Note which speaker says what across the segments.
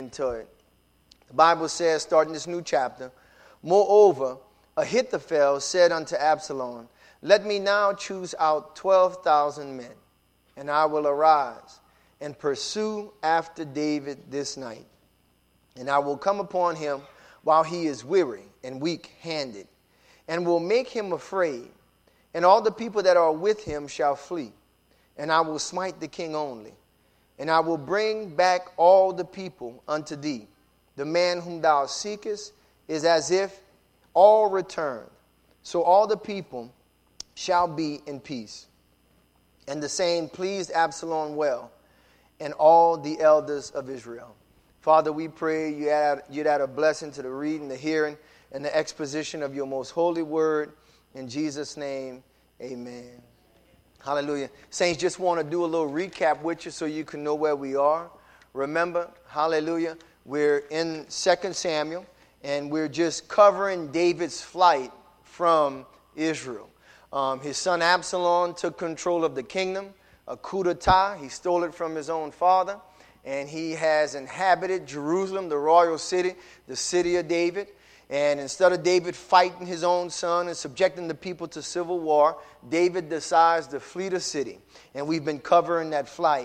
Speaker 1: into it. The Bible says, starting this new chapter, moreover, Ahithophel said unto Absalom, let me now choose out 12,000 men, and I will arise and pursue after David this night. And I will come upon him while he is weary and weak-handed, and will make him afraid. And all the people that are with him shall flee, and I will smite the king only. And I will bring back all the people unto thee. The man whom thou seekest is as if all returned. So all the people shall be in peace. And the saying pleased Absalom well, and all the elders of Israel. Father, we pray you'd add a blessing to the reading, the hearing, and the exposition of your most holy word. In Jesus' name, amen. Hallelujah. Saints, just want to do a little recap with you so you can know where we are. Remember, hallelujah, we're in 2 Samuel, and we're just covering David's flight from Israel. His son Absalom took control of the kingdom, a coup d'etat. He stole it from his own father, and he has inhabited Jerusalem, the royal city, the city of David. And instead of David fighting his own son and subjecting the people to civil war, David decides to flee the city. And we've been covering that flight.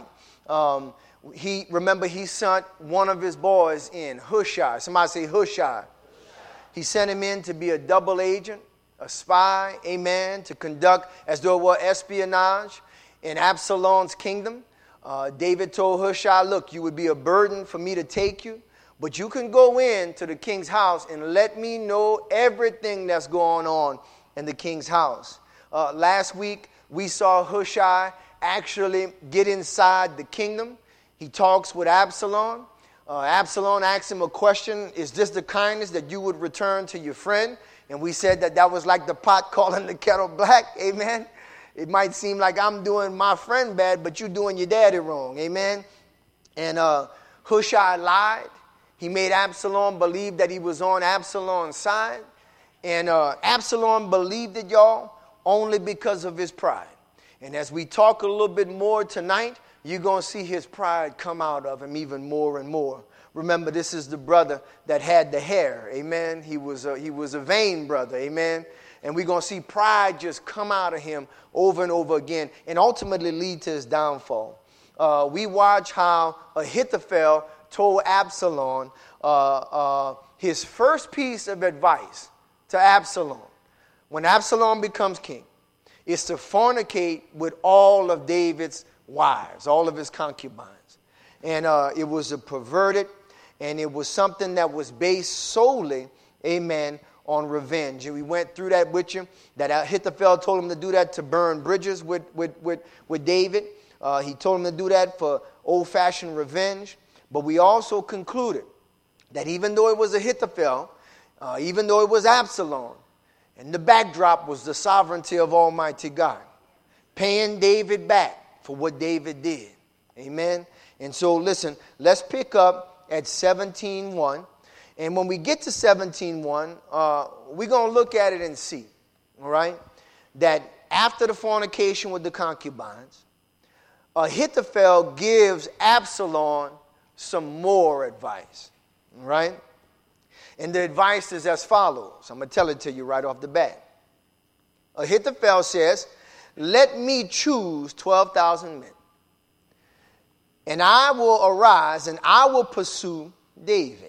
Speaker 1: He sent one of his boys in, Hushai. Somebody say Hushai. He sent him in to be a double agent, a spy, amen, to conduct as though it were espionage in Absalom's kingdom. David told Hushai, look, you would be a burden for me to take you. But you can go in to the king's house and let me know everything that's going on in the king's house. Last week, we saw Hushai actually get inside the kingdom. He talks with Absalom. Absalom asks him a question, is this the kindness that you would return to your friend? And we said that was like the pot calling the kettle black, amen? It might seem like I'm doing my friend bad, but you're doing your daddy wrong, amen? And Hushai lied. He made Absalom believe that he was on Absalom's side. And Absalom believed it, y'all, only because of his pride. And as we talk a little bit more tonight, you're going to see his pride come out of him even more and more. Remember, this is the brother that had the hair, amen? He was a vain brother, amen? And we're going to see pride just come out of him over and over again and ultimately lead to his downfall. We watch how Ahithophel told Absalom his first piece of advice to Absalom when Absalom becomes king is to fornicate with all of David's wives, all of his concubines. And it was a perverted, and it was something that was based solely, amen, on revenge. And we went through that with you, that Ahithophel told him to do that to burn bridges with David. He told him to do that for old-fashioned revenge. But we also concluded that even though it was Ahithophel, even though it was Absalom, and the backdrop was the sovereignty of Almighty God, paying David back for what David did. Amen? And so, listen, let's pick up at 17:1. And when we get to 17:1, we're going to look at it and see, all right, that after the fornication with the concubines, Ahithophel gives Absalom some more advice, right? And the advice is as follows. I'm going to tell it to you right off the bat. Ahithophel says, let me choose 12,000 men, and I will arise and I will pursue David.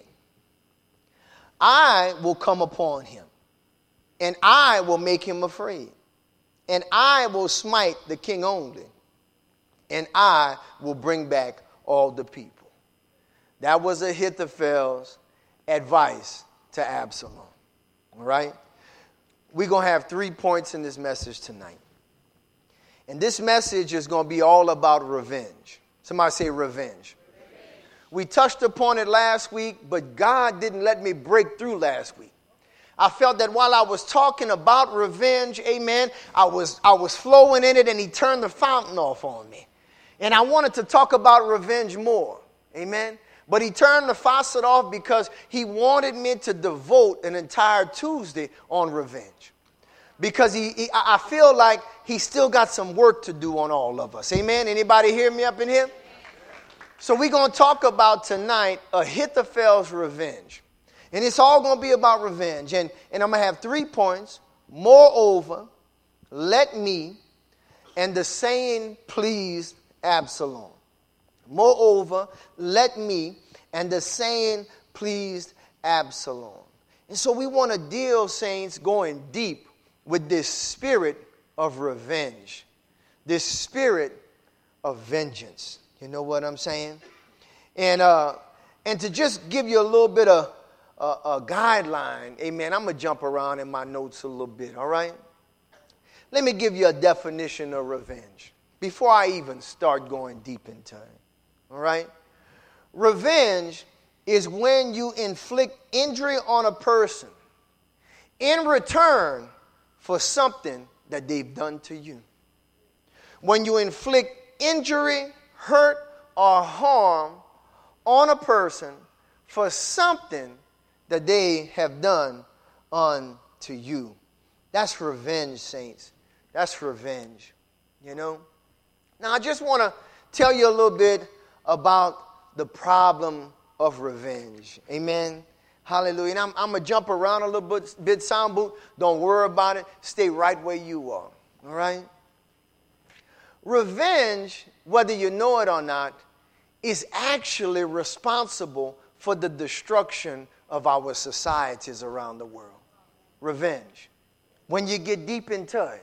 Speaker 1: I will come upon him, and I will make him afraid, and I will smite the king only, and I will bring back all the people. That was Ahithophel's advice to Absalom. All right? We're going to have 3 points in this message tonight. And this message is going to be all about revenge. Somebody say revenge. We touched upon it last week, but God didn't let me break through last week. I felt that while I was talking about revenge, amen, I was flowing in it, and he turned the fountain off on me. And I wanted to talk about revenge more. Amen. But he turned the faucet off because he wanted me to devote an entire Tuesday on revenge. Because I feel like he still got some work to do on all of us. Amen. Anybody hear me up in here? So we're going to talk about tonight Ahithophel's revenge. And it's all going to be about revenge. And I'm going to have 3 points. Moreover, let me, and the saying pleased Absalom. Moreover, let me, and the saying pleased Absalom. And so we want to deal, saints, going deep with this spirit of revenge, this spirit of vengeance. You know what I'm saying? And to just give you a little bit of a guideline, amen, I'm going to jump around in my notes a little bit, all right? Let me give you a definition of revenge before I even start going deep into it, all right? Revenge is when you inflict injury on a person in return for something that they've done to you. When you inflict injury, hurt, or harm on a person for something that they have done unto you. That's revenge, saints. That's revenge, you know. Now, I just want to tell you a little bit about the problem of revenge. Amen. Hallelujah. And I'm going to jump around a little bit, sound boot. Don't worry about it. Stay right where you are. All right? Revenge, whether you know it or not, is actually responsible for the destruction of our societies around the world. Revenge. When you get deep into it,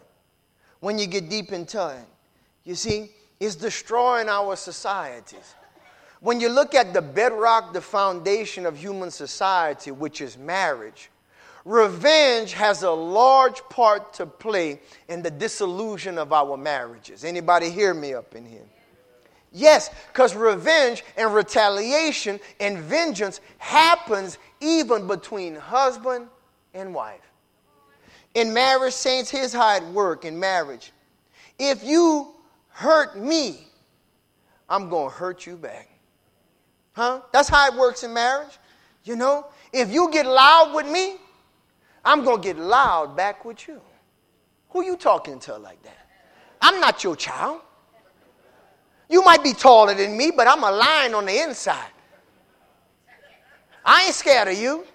Speaker 1: you see, it's destroying our societies. When you look at the bedrock, the foundation of human society, which is marriage, revenge has a large part to play in the dissolution of our marriages. Anybody hear me up in here? Yes, because revenge and retaliation and vengeance happens even between husband and wife. In marriage, saints, here's how it works in marriage. If you hurt me, I'm going to hurt you back. Huh? That's how it works in marriage. You know, if you get loud with me, I'm going to get loud back with you. Who you talking to like that? I'm not your child. You might be taller than me, but I'm a lion on the inside. I ain't scared of you.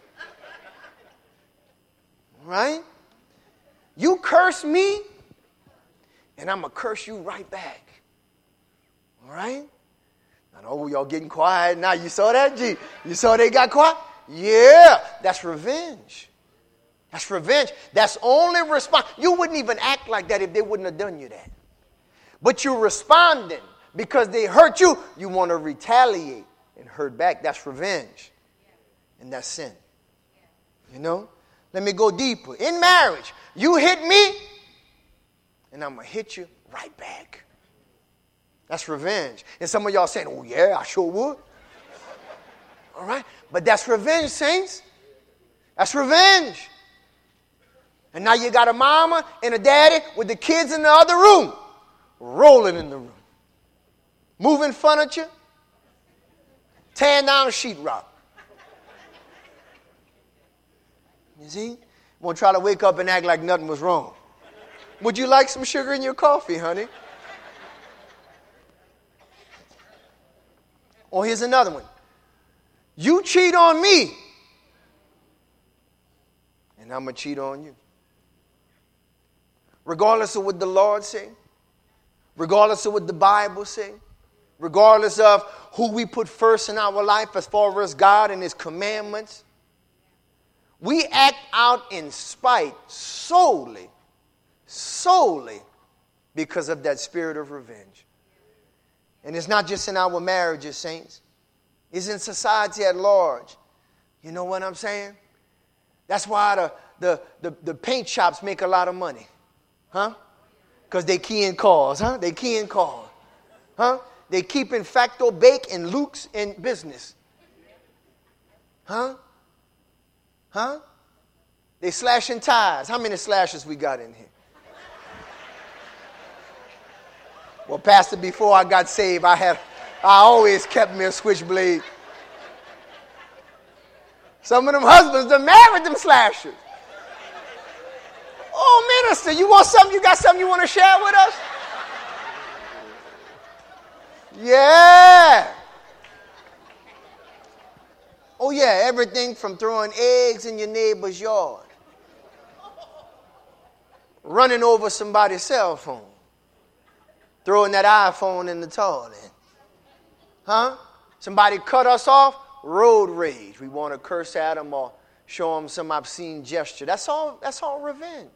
Speaker 1: Right? You curse me, and I'm going to curse you right back. All right? I know y'all getting quiet now. You saw that, G? You saw they got quiet? Yeah, that's revenge. That's revenge. That's only response. You wouldn't even act like that if they wouldn't have done you that. But you're responding because they hurt you. You want to retaliate and hurt back. That's revenge. And that's sin. You know? Let me go deeper. In marriage, you hit me, and I'm going to hit you right back. That's revenge. And some of y'all saying, oh, yeah, I sure would. All right? But that's revenge, saints. That's revenge. And now you got a mama and a daddy with the kids in the other room, rolling in the room, moving furniture, tearing down sheetrock. You see? Won't try to wake up and act like nothing was wrong. Would you like some sugar in your coffee, honey? Or here's another one. You cheat on me, and I'm going to cheat on you. Regardless of what the Lord say, regardless of what the Bible say, regardless of who we put first in our life as far as God and His commandments, we act out in spite solely because of that spirit of revenge. And it's not just in our marriages, saints. It's in society at large. You know what I'm saying? That's why the paint shops make a lot of money. Huh? Because they key in cars, huh? They key in cars. Huh? They keeping Facto Bake and Luke's in business. Huh? Huh? They slashing tires. How many slashes we got in here? Well, Pastor, before I got saved, I always kept me a switchblade. Some of them husbands that married them slashers. Oh, minister, you want something? You got something you want to share with us? Yeah. Oh, yeah, everything from throwing eggs in your neighbor's yard, running over somebody's cell phone, throwing that iPhone in the toilet. Huh? Somebody cut us off, road rage. We want to curse at them or show them some obscene gesture. That's all revenge.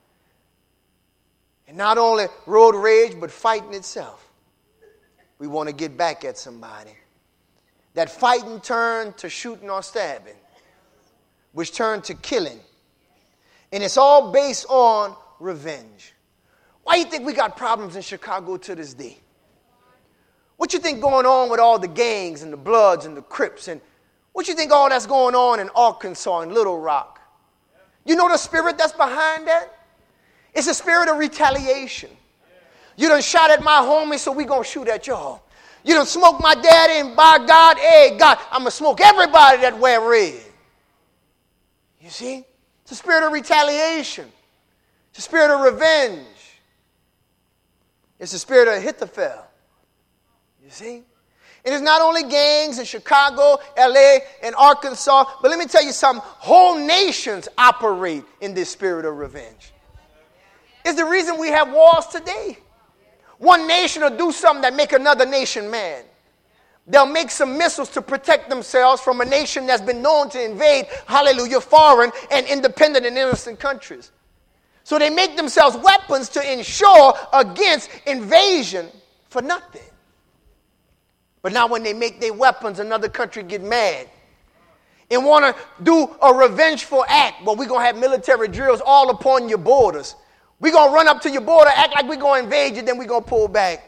Speaker 1: And not only road rage, but fighting itself. We want to get back at somebody. That fighting turned to shooting or stabbing, which turned to killing. And it's all based on revenge. Why do you think we got problems in Chicago to this day? What you think going on with all the gangs and the Bloods and the Crips? And what you think all that's going on in Arkansas and Little Rock? You know the spirit that's behind that? It's a spirit of retaliation. You done shot at my homie, so we gonna shoot at y'all. You done smoked my daddy, and by God, hey, God, I'm gonna smoke everybody that wear red. You see? It's a spirit of retaliation. It's a spirit of revenge. It's a spirit of Ahithophel. You see? And it's not only gangs in Chicago, LA, and Arkansas, but let me tell you something. Whole nations operate in this spirit of revenge. It's the reason we have wars today. One nation will do something that make another nation mad. They'll make some missiles to protect themselves from a nation that's been known to invade, hallelujah, foreign and independent and innocent countries. So they make themselves weapons to ensure against invasion for nothing. But now when they make their weapons, another country get mad and want to do a revengeful act. Well, we're going to have military drills all upon your borders. We're going to run up to your border, act like we're going to invade you, then we're going to pull back.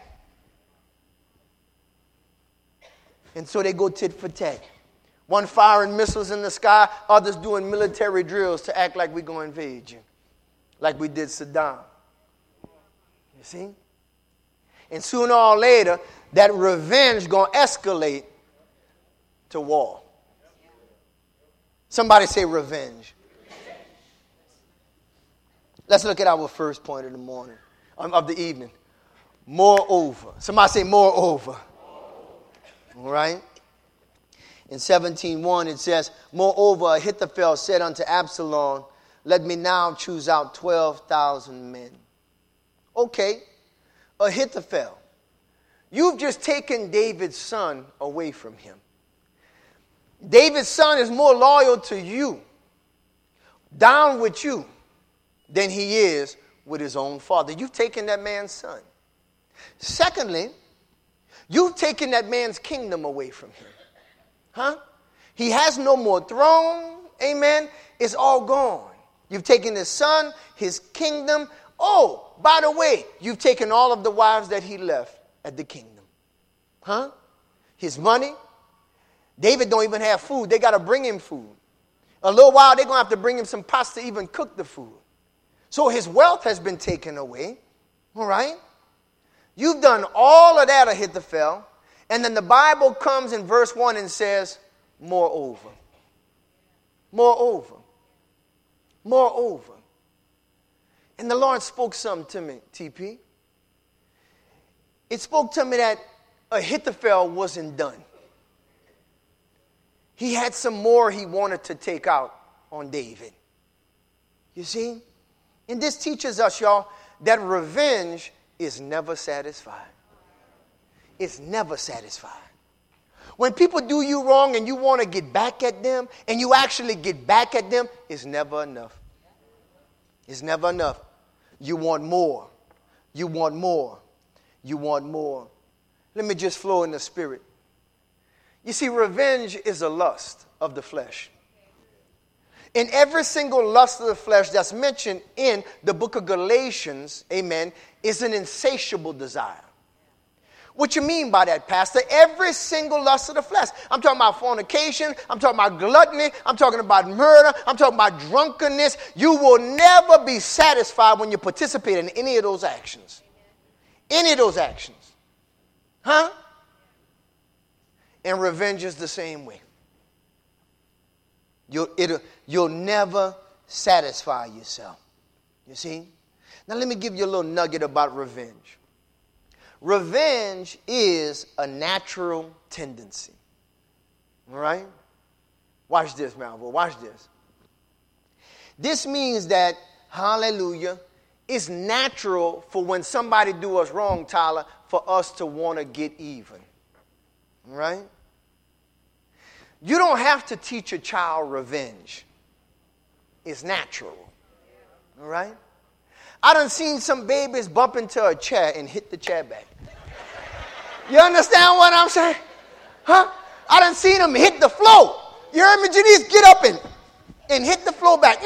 Speaker 1: And so they go tit for tat. One firing missiles in the sky, others doing military drills to act like we're going to invade you. Like we did Saddam. You see? And sooner or later, that revenge going to escalate to war. Somebody say revenge. Let's look at our first point of the morning, of the evening. Moreover. Somebody say moreover. All right? In 17:1 it says, moreover, Ahithophel said unto Absalom, let me now choose out 12,000 men. Okay, Ahithophel, you've just taken David's son away from him. David's son is more loyal to you, down with you, than he is with his own father. You've taken that man's son. Secondly, you've taken that man's kingdom away from him. Huh? He has no more throne. Amen. It's all gone. You've taken his son, his kingdom. Oh, by the way, you've taken all of the wives that he left at the kingdom. Huh? His money. David don't even have food. They got to bring him food. A little while, they're going to have to bring him some pasta to even cook the food. So his wealth has been taken away. All right? You've done all of that, Ahithophel. And then the Bible comes in verse 1 and says, moreover. Moreover. Moreover. And the Lord spoke something to me, TP. It spoke to me that Ahithophel wasn't done. He had some more he wanted to take out on David. You see? And this teaches us, y'all, that revenge is never satisfied. It's never satisfied. When people do you wrong and you want to get back at them, and you actually get back at them, it's never enough. It's never enough. You want more. You want more. You want more. Let me just flow in the spirit. You see, revenge is a lust of the flesh. In every single lust of the flesh that's mentioned in the book of Galatians, amen, is an insatiable desire. What you mean by that, Pastor? Every single lust of the flesh. I'm talking about fornication. I'm talking about gluttony. I'm talking about murder. I'm talking about drunkenness. You will never be satisfied when you participate in any of those actions. Any of those actions. Huh? And revenge is the same way. You'll never satisfy yourself. You see? Now let me give you a little nugget about revenge. Revenge is a natural tendency. All right? Watch this, Malvo. Watch this. This means that, hallelujah, it's natural for when somebody do us wrong, Tyler, for us to want to get even. Right? You don't have to teach a child revenge. It's natural. All right? I done seen some babies bump into a chair and hit the chair back. You understand what I'm saying? Huh? I done seen them hit the floor. You heard me, Janice? Get up and hit the floor back.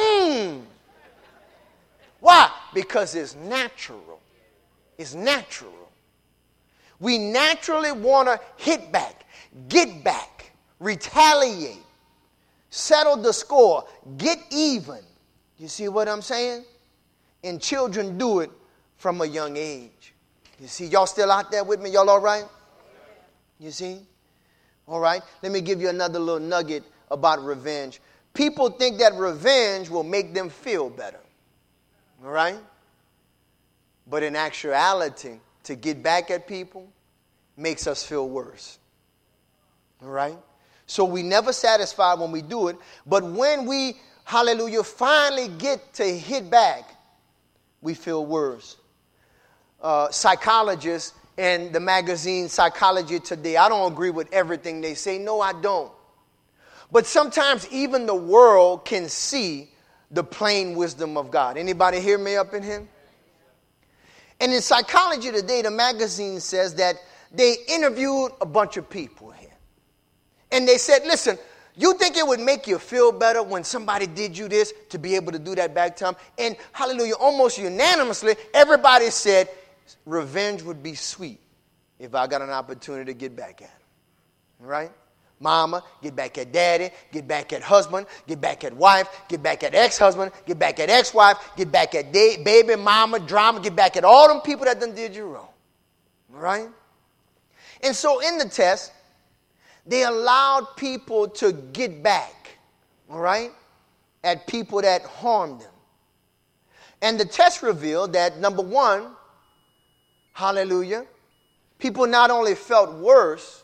Speaker 1: Why? Because it's natural. It's natural. We naturally want to hit back, get back, retaliate, settle the score, get even. You see what I'm saying? And children do it from a young age. You see, y'all still out there with me? Y'all all right? You see? All right. Let me give you another little nugget about revenge. People think that revenge will make them feel better. All right? But in actuality, to get back at people makes us feel worse. All right? So we never satisfied when we do it. But when we, hallelujah, finally get to hit back, we feel worse. Psychologists and the magazine Psychology Today, I don't agree with everything they say. No, I don't. But sometimes even the world can see the plain wisdom of God. Anybody hear me up in here? And in Psychology Today, the magazine says that they interviewed a bunch of people here. And they said, listen, you think it would make you feel better when somebody did you this to be able to do that back to them? And hallelujah, almost unanimously, everybody said revenge would be sweet if I got an opportunity to get back at them. Right? Mama, get back at daddy, get back at husband, get back at wife, get back at ex-husband, get back at ex-wife, get back at baby, mama, drama, get back at all them people that done did you wrong. All right? And so in the test, they allowed people to get back, all right, at people that harmed them. And the test revealed that, number one, hallelujah, people not only felt worse,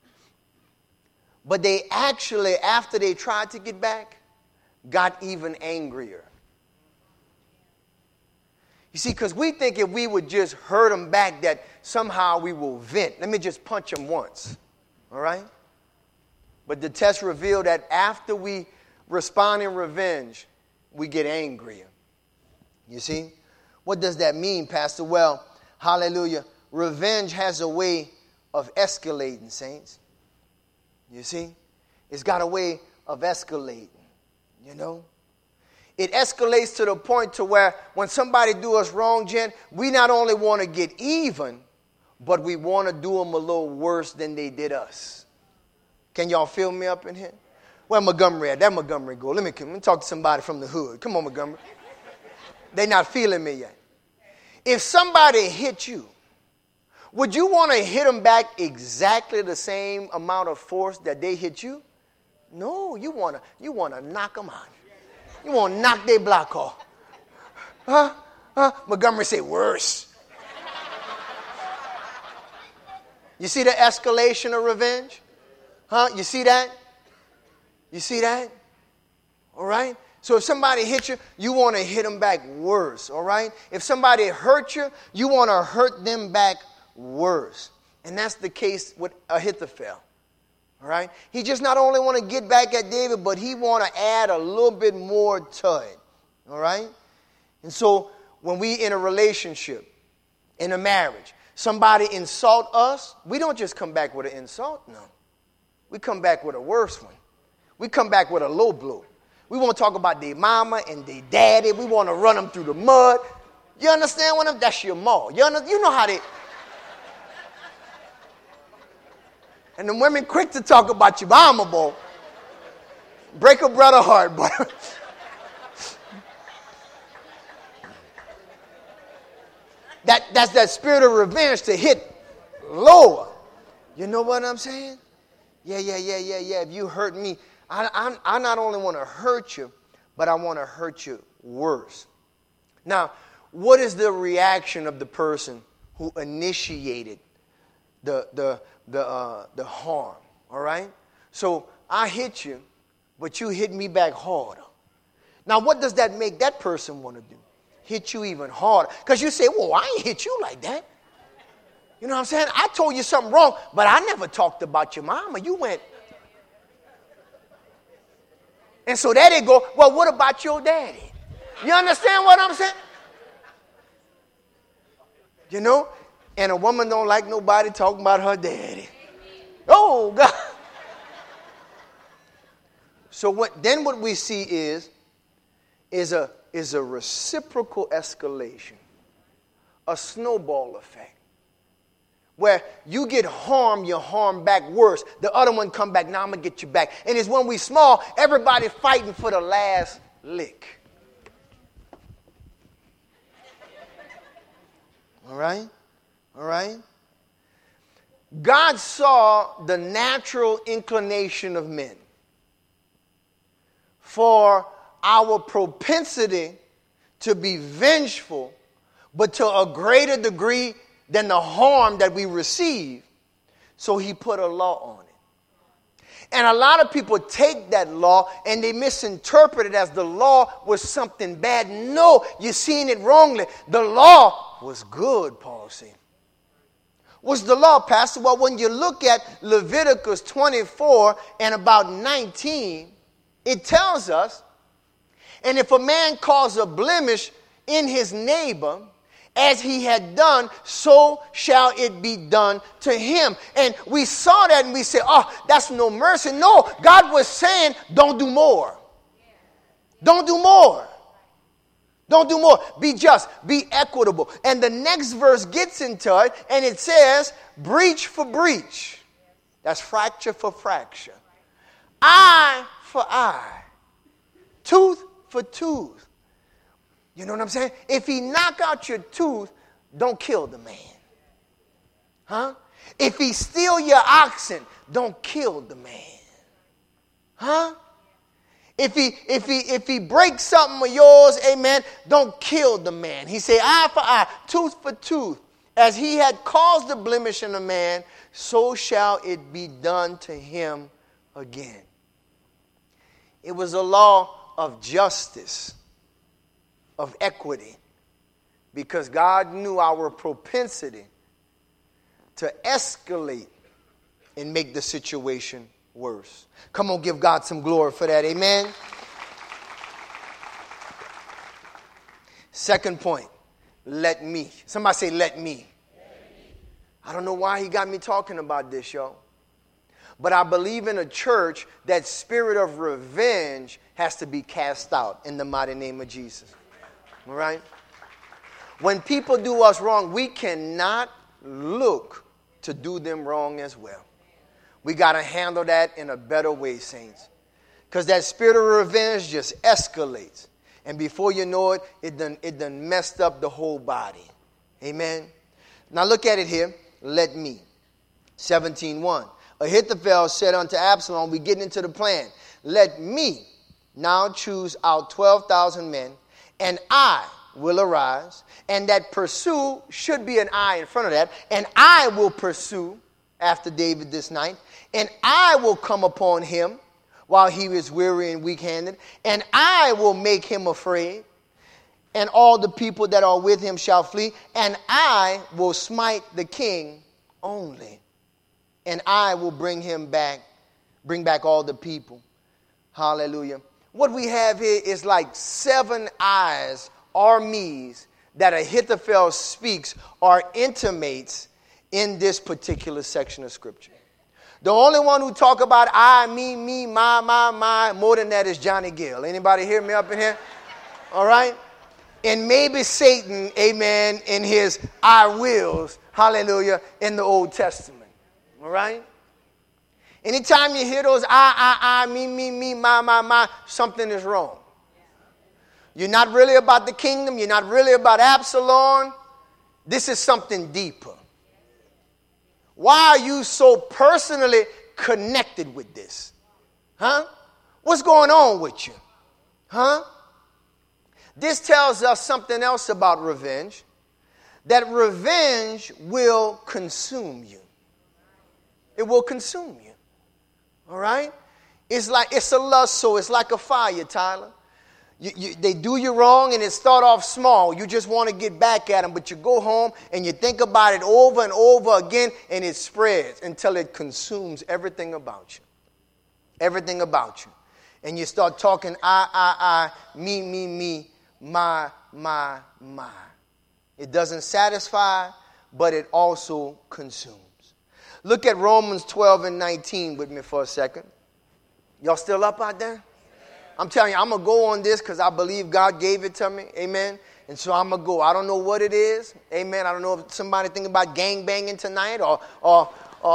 Speaker 1: but they actually, after they tried to get back, got even angrier. You see, because we think if we would just hurt them back that somehow we will vent. Let me just punch them once. All right? But the test revealed that after we respond in revenge, we get angrier. You see? What does that mean, Pastor? Well, hallelujah. Revenge has a way of escalating, saints. You see? It's got a way of escalating, you know? It escalates to the point to where when somebody do us wrong, Jen, we not only want to get even, but we want to do them a little worse than they did us. Can y'all feel me up in here? Where Montgomery at? That Montgomery go. Let me talk to somebody from the hood. Come on, Montgomery. They not feeling me yet. If somebody hit you, would you want to hit them back exactly the same amount of force that they hit you? No, you want to knock them out. You want to knock their block off. Montgomery say worse. You see the escalation of revenge? You see that? You see that? All right? So if somebody hit you, you want to hit them back worse. All right? If somebody hurt you, you want to hurt them back worse. And that's the case with Ahithophel. All right? He just not only want to get back at David, but he want to add a little bit more to it. All right? And so when we in a relationship, in a marriage, somebody insult us, we don't just come back with an insult. No. We come back with a worse one. We come back with a low blow. We want to talk about their mama and their daddy. We want to run them through the mud. You understand what I'm? That's your maul. You know how they... And the women quick to talk about your mama, boy. Break a brother heart, boy. That's that spirit of revenge to hit lower. You know what I'm saying? Yeah. If you hurt me, I not only want to hurt you, but I want to hurt you worse. Now, what is the reaction of the person who initiated the harm? All right? So I hit you, but you hit me back harder. Now, what does that make that person want to do? Hit you even harder. Because you say, well, I ain't hit you like that. You know what I'm saying? I told you something wrong, but I never talked about your mama. You went. And so there they go, well, what about your daddy? You understand what I'm saying? You know? And a woman don't like nobody talking about her daddy. Oh, God. So what we see is a reciprocal escalation, a snowball effect, where you get harmed, you harm back worse. The other one come back, now I'm going to get you back. And it's when we small, everybody fighting for the last lick. All right? All right? God saw the natural inclination of men for our propensity to be vengeful, but to a greater degree than the harm that we receive. So he put a law on it. And a lot of people take that law and they misinterpret it as the law was something bad. No, you're seeing it wrongly. The law was good, Paul said. What's the law, Pastor? Well, when you look at Leviticus 24 and about 19, it tells us, and if a man cause a blemish in his neighbor, as he had done, so shall it be done to him. And we saw that and we said, oh, that's no mercy. No, God was saying, don't do more. Don't do more. Don't do more. Be just. Be equitable. And the next verse gets into it, and it says, breach for breach. That's fracture for fracture. Eye for eye. Tooth for tooth. You know what I'm saying? If he knock out your tooth, don't kill the man. Huh? If he steal your oxen, don't kill the man. Huh? If he breaks something of yours, amen, don't kill the man. He said, eye for eye, tooth for tooth. As he had caused the blemish in a man, so shall it be done to him again. It was a law of justice, of equity, because God knew our propensity to escalate and make the situation worse. Come on, give God some glory for that. Amen. Second point, let me. Somebody say, let me. I don't know why he got me talking about this, y'all. But I believe in a church that spirit of revenge has to be cast out in the mighty name of Jesus. All right? When people do us wrong, we cannot look to do them wrong as well. We got to handle that in a better way, saints. Because that spirit of revenge just escalates. And before you know it, it done messed up the whole body. Amen? Now look at it here. Let me. 17:1. Ahithophel said unto Absalom, we getting into the plan. Let me now choose out 12,000 men, and I will arise. And that pursue should be an I in front of that. And I will pursue after David this night. And I will come upon him while he is weary and weak-handed. And I will make him afraid. And all the people that are with him shall flee. And I will smite the king only. And I will bring back all the people. Hallelujah. What we have here is like 7 eyes, armies, that Ahithophel speaks or intimates in this particular section of Scripture. The only one who talk about I, me, my, more than that is Johnny Gill. Anybody hear me up in here? All right? And maybe Satan, amen, in his I wills, hallelujah, in the Old Testament. All right? Anytime you hear those I, me, my, something is wrong. You're not really about the kingdom. You're not really about Absalom. This is something deeper. Why are you so personally connected with this? Huh? What's going on with you? Huh? This tells us something else about revenge. That revenge will consume you. It will consume you. All right? it's a lust, so it's like a fire, Tyler. They do you wrong and it start off small. You just want to get back at them, but you go home and you think about it over and over again, and it spreads until it consumes everything about you. Everything about you. And you start talking I, me, my. It doesn't satisfy, but it also consumes. Look at Romans 12 and 19 with me for a second. Y'all still up out there? I'm telling you, I'm going to go on this because I believe God gave it to me. Amen. And so I'm going to go. I don't know what it is. Amen. I don't know if somebody thinking about gang banging tonight or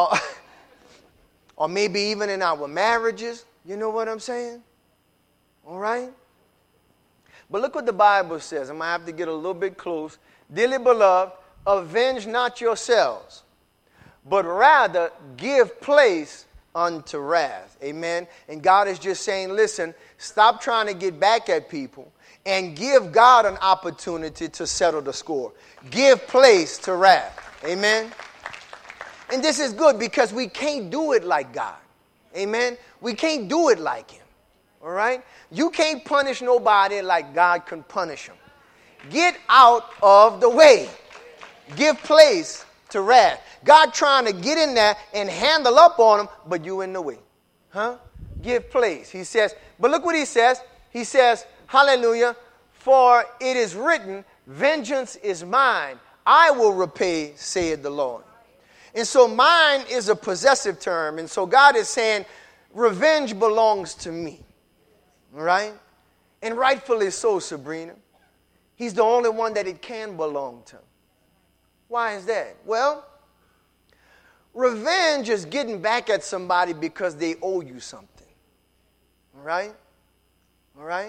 Speaker 1: maybe even in our marriages. You know what I'm saying? All right. But look what the Bible says. I'm going to have to get a little bit close. Dearly beloved, avenge not yourselves, but rather give place unto wrath. Amen. And God is just saying, listen, stop trying to get back at people and give God an opportunity to settle the score. Give place to wrath. Amen. And this is good because we can't do it like God. Amen. We can't do it like him. All right. You can't punish nobody like God can punish them. Get out of the way. Give place to wrath. God trying to get in there and handle up on them, but you in the way. Huh? Give place. He says, but look what he says. He says, hallelujah, for it is written, vengeance is mine. I will repay, saith the Lord. And so mine is a possessive term. And so God is saying, revenge belongs to me. All right? And rightfully so, Sabrina. He's the only one that it can belong to. Why is that? Well, revenge is getting back at somebody because they owe you something. All right? All right?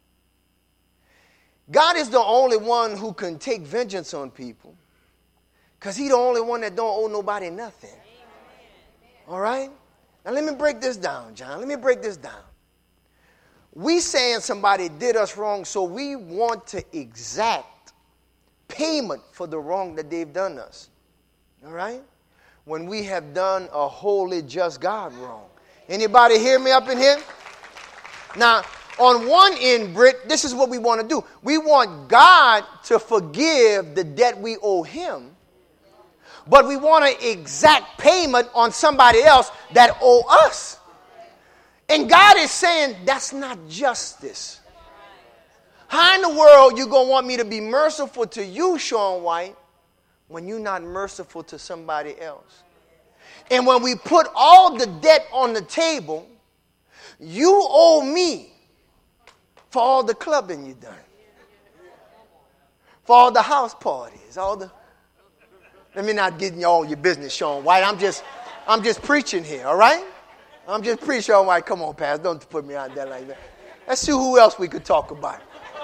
Speaker 1: God is the only one who can take vengeance on people because he's the only one that don't owe nobody nothing. All right? Now let me break this down, John. Let me break this down. We saying somebody did us wrong, so we want to exact payment for the wrong that they've done us. All right? When we have done a holy, just God wrong. Anybody hear me up in here? Now, on one end, Britt, this is what we want to do. We want God to forgive the debt we owe him, but we want to exact payment on somebody else that owe us. And God is saying, that's not justice. How in the world you going to want me to be merciful to you, Sean White, when you're not merciful to somebody else? And when we put all the debt on the table, you owe me for all the clubbing you done, for all the house parties, let me not get in all your business, Sean White. I'm just preaching here, all right? I'm just preaching, Sean White. Come on, Pastor, don't put me out there like that. Let's see who else we could talk about.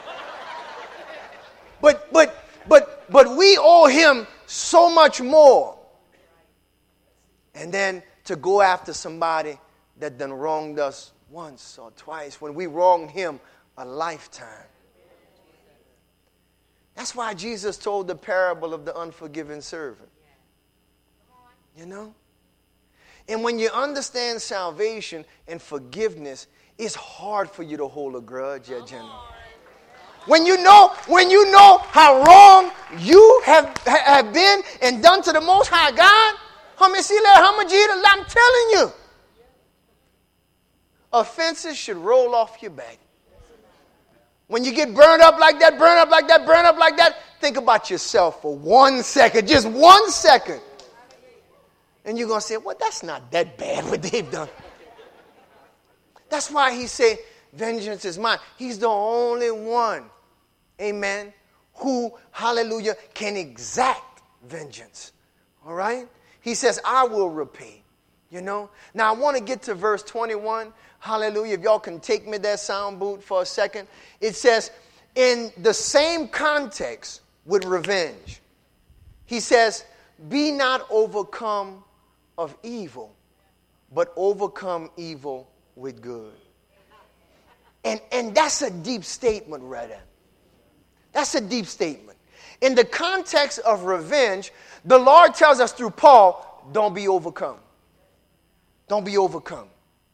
Speaker 1: But we owe him so much more. And then to go after somebody that done wronged us once or twice, when we wronged him a lifetime. That's why Jesus told the parable of the unforgiven servant. You know? And when you understand salvation and forgiveness, it's hard for you to hold a grudge, yeah, General. When you know how wrong you have been and done to the Most High God, I'm telling you, offenses should roll off your back. When you get burned up like that, think about yourself for 1 second, just 1 second. And you're going to say, well, that's not that bad what they've done. That's why he said, vengeance is mine. He's the only one, amen, who, hallelujah, can exact vengeance. All right? He says, I will repay, you know. Now, I want to get to verse 21. Hallelujah. If y'all can take me that sound boot for a second. It says, in the same context with revenge, he says, be not overcome of evil, but overcome evil with good. And that's a deep statement right there. That's a deep statement. In the context of revenge, the Lord tells us through Paul, don't be overcome. Don't be overcome.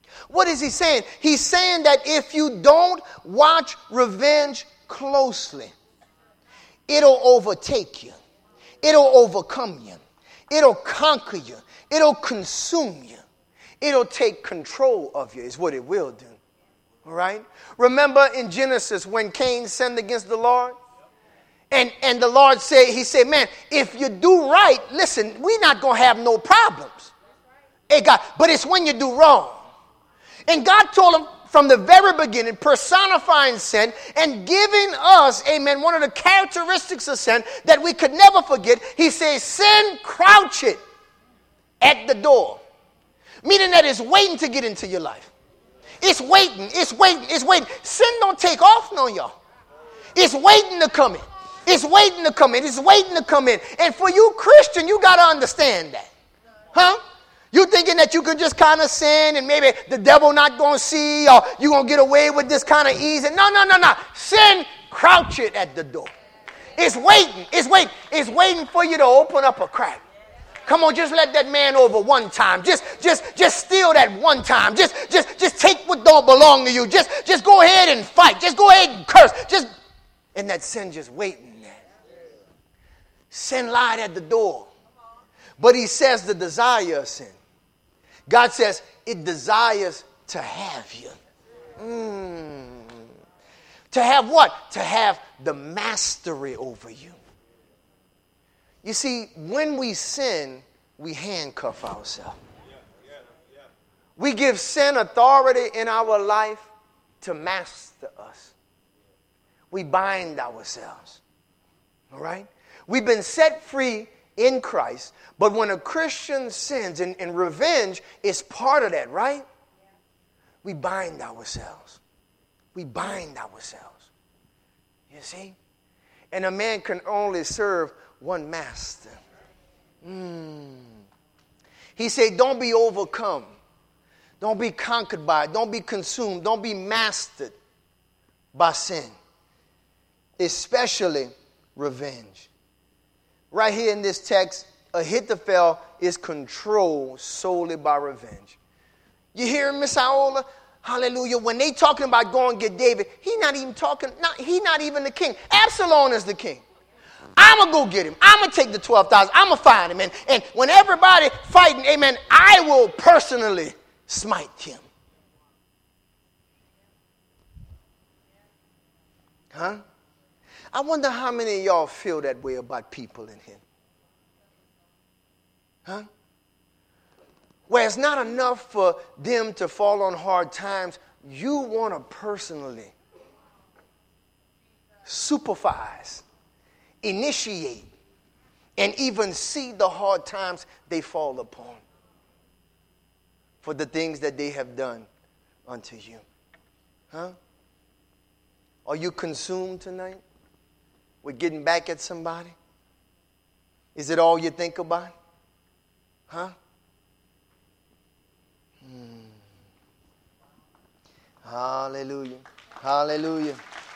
Speaker 1: What is he saying? He's saying that if you don't watch revenge closely, it'll overtake you. It'll overcome you. It'll conquer you. It'll consume you. It'll take control of you is what it will do. All right? Remember in Genesis when Cain sinned against the Lord? And the Lord said, he said, man, if you do right, listen, we're not going to have no problems. Hey, God, but it's when you do wrong. And God told him from the very beginning, personifying sin and giving us, amen, one of the characteristics of sin that we could never forget. He says, sin croucheth at the door. Meaning that it's waiting to get into your life. It's waiting, it's waiting, it's waiting. Sin don't take off no y'all. It's waiting to come in. It's waiting to come in. It's waiting to come in. And for you Christian, you got to understand that. Huh? You thinking that you could just kind of sin and maybe the devil not going to see or you going to get away with this kind of ease. No. Sin croucheth at the door. It's waiting. It's waiting. It's waiting for you to open up a crack. Come on, just let that man over one time. Just steal that one time. Just take what don't belong to you. Just go ahead and fight. Just go ahead and curse. And that sin just waiting there. Sin lied at the door. But he says the desire of sin. God says it desires to have you. To have what? To have the mastery over you. You see, when we sin, we handcuff ourselves. We give sin authority in our life to master us. We bind ourselves. All right? We've been set free in Christ, but when a Christian sins, and revenge is part of that, right? We bind ourselves. We bind ourselves. You see? And a man can only serve one master. He said, don't be overcome. Don't be conquered by it. Don't be consumed. Don't be mastered by sin. Especially revenge. Right here in this text, Ahithophel is controlled solely by revenge. You hear Miss Iola? Hallelujah. When they talking about going to get David, he's not even the king. Absalom is the king. I'm going to go get him. I'm going to take the 12,000. I'm going to find him. And when everybody fighting, amen, I will personally smite him. Huh? I wonder how many of y'all feel that way about people in here. Huh? Where it's not enough for them to fall on hard times, you want to personally supervise, initiate, and even see the hard times they fall upon for the things that they have done unto you. Huh? Are you consumed tonight with getting back at somebody? Is it all you think about? Huh? Hallelujah. Hallelujah.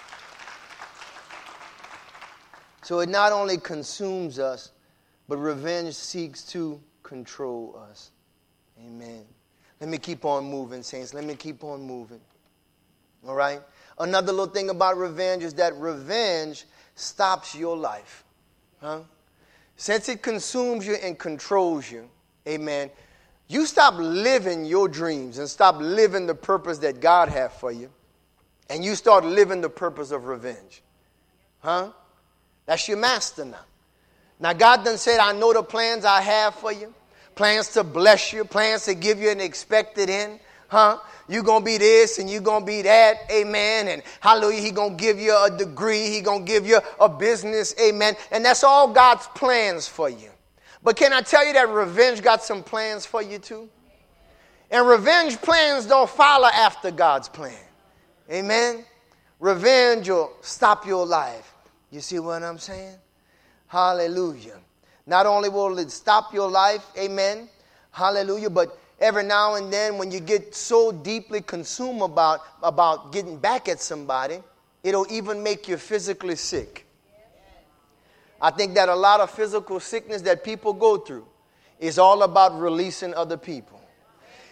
Speaker 1: So it not only consumes us, but revenge seeks to control us. Amen. Let me keep on moving, saints. Let me keep on moving. All right? Another little thing about revenge is that revenge stops your life. Huh? Since it consumes you and controls you, amen, you stop living your dreams and stop living the purpose that God has for you, and you start living the purpose of revenge. Huh? That's your master now. Now God done said, I know the plans I have for you. Plans to bless you. Plans to give you an expected end. Huh? You're going to be this and you're going to be that. Amen. And hallelujah, He's going to give you a degree. He's going to give you a business. Amen. And that's all God's plans for you. But can I tell you that revenge got some plans for you too? And revenge plans don't follow after God's plan. Amen. Revenge will stop your life. You see what I'm saying? Hallelujah. Not only will it stop your life, amen, hallelujah, but every now and then when you get so deeply consumed about getting back at somebody, it'll even make you physically sick. I think that a lot of physical sickness that people go through is all about releasing other people.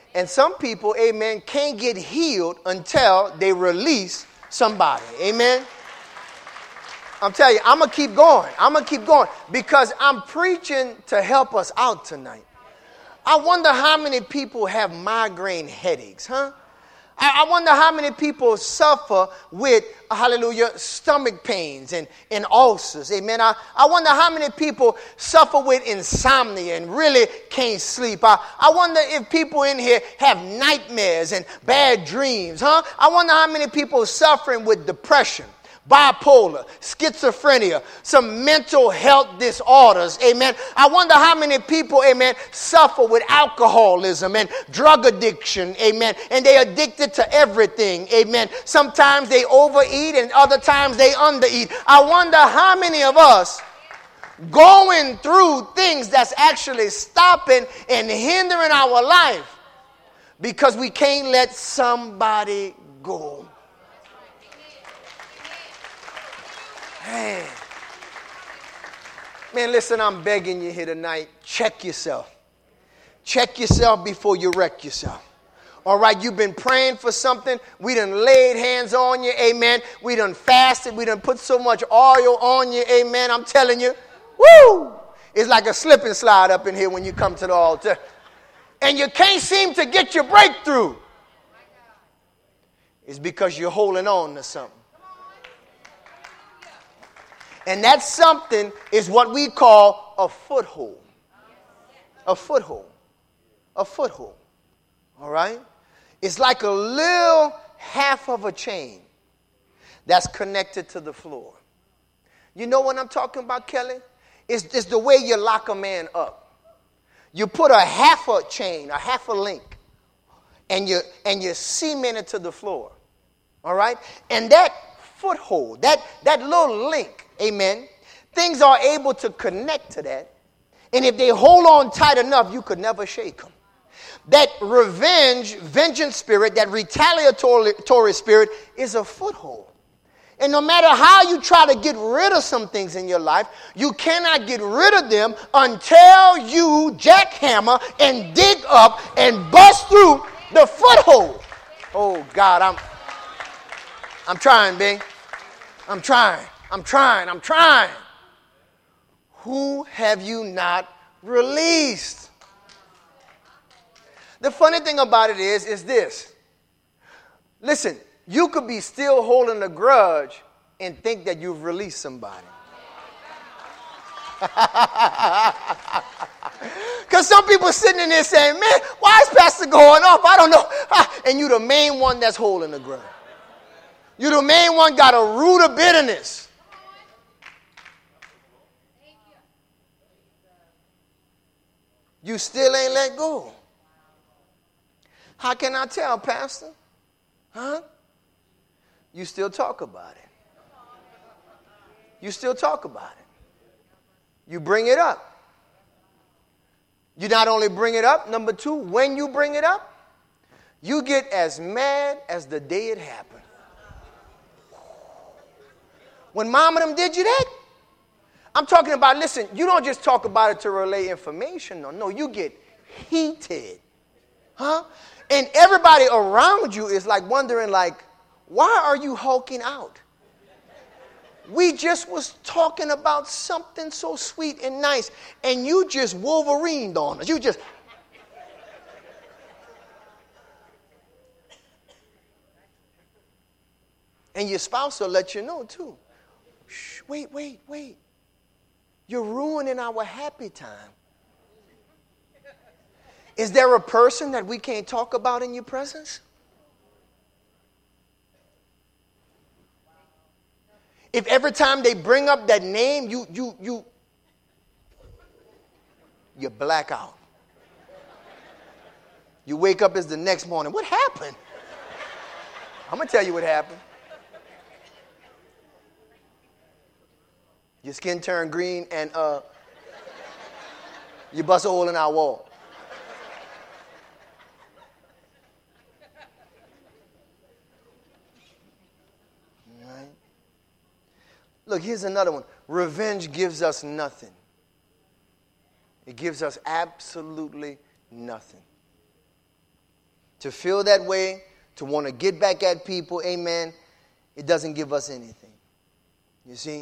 Speaker 1: And some people, amen, can't get healed until they release somebody. Amen. I'm telling you, I'm going to keep going. I'm going to keep going because I'm preaching to help us out tonight. I wonder how many people have migraine headaches, huh? I wonder how many people suffer with, hallelujah, stomach pains and ulcers. Amen. I wonder how many people suffer with insomnia and really can't sleep. I wonder if people in here have nightmares and bad dreams, huh? I wonder how many people are suffering with depression, bipolar, schizophrenia, some mental health disorders, amen. I wonder how many people, amen, suffer with alcoholism and drug addiction, amen, and they're addicted to everything, amen. Sometimes they overeat and other times they undereat. I wonder how many of us going through things that's actually stopping and hindering our life because we can't let somebody go. Man, listen, I'm begging you here tonight. Check yourself. Check yourself before you wreck yourself. All right, you've been praying for something. We done laid hands on you, amen. We done fasted. We done put so much oil on you, amen. I'm telling you, woo! It's like a slip and slide up in here when you come to the altar. And you can't seem to get your breakthrough. It's because you're holding on to something. And that something is what we call a foothold. A foothold. A foothold. All right? It's like a little half of a chain that's connected to the floor. You know what I'm talking about, Kelly? It's the way you lock a man up. You put a half a chain, a half a link, and you cement it to the floor. All right? And that foothold, that little link, amen, things are able to connect to that. And if they hold on tight enough, you could never shake them. That vengeance spirit, that retaliatory spirit is a foothold. And no matter how you try to get rid of some things in your life, you cannot get rid of them until you jackhammer and dig up and bust through the foothold. Oh, God, I'm trying, babe. I'm trying. Who have you not released? The funny thing about it is this. Listen, you could be still holding a grudge and think that you've released somebody. Because some people sitting in there saying, man, why is Pastor going off? I don't know. And you're the main one that's holding the grudge. You're the main one got a root of bitterness. You still ain't let go. How can I tell, Pastor? Huh? You still talk about it. You still talk about it. You bring it up. You not only bring it up, number two, when you bring it up, you get as mad as the day it happened. When mom and them did you that, I'm talking about, listen, you don't just talk about it to relay information. No, you get heated. Huh? And everybody around you is like wondering, like, why are you hulking out? We just was talking about something so sweet and nice, and you just Wolverined on us. You just... And your spouse will let you know, too. Shh, wait. You're ruining our happy time. Is there a person that we can't talk about in your presence? If every time they bring up that name, you black out. You wake up as the next morning. What happened? I'm going to tell you what happened. Your skin turned green and you bust a hole in our wall. All right. Look, here's another one. Revenge gives us nothing. It gives us absolutely nothing. to feel that way, to want to get back at people, amen, it doesn't give us anything. You see?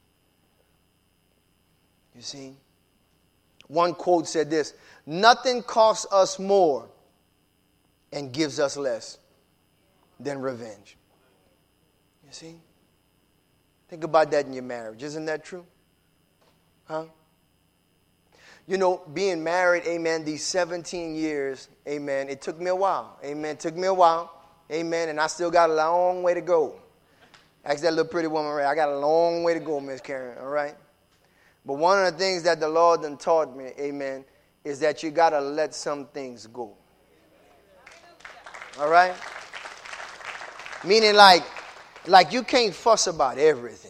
Speaker 1: You see? One quote said this: nothing costs us more and gives us less than revenge. You see? Think about that in your marriage. Isn't that true? Huh? You know, being married, amen, these 17 years, amen, it took me a while. Amen, it took me a while. Amen, and I still got a long way to go. Ask that little pretty woman, right? I got a long way to go, Miss Karen, all right? But one of the things that the Lord done taught me, amen, is that you got to let some things go. All right? Meaning like you can't fuss about everything.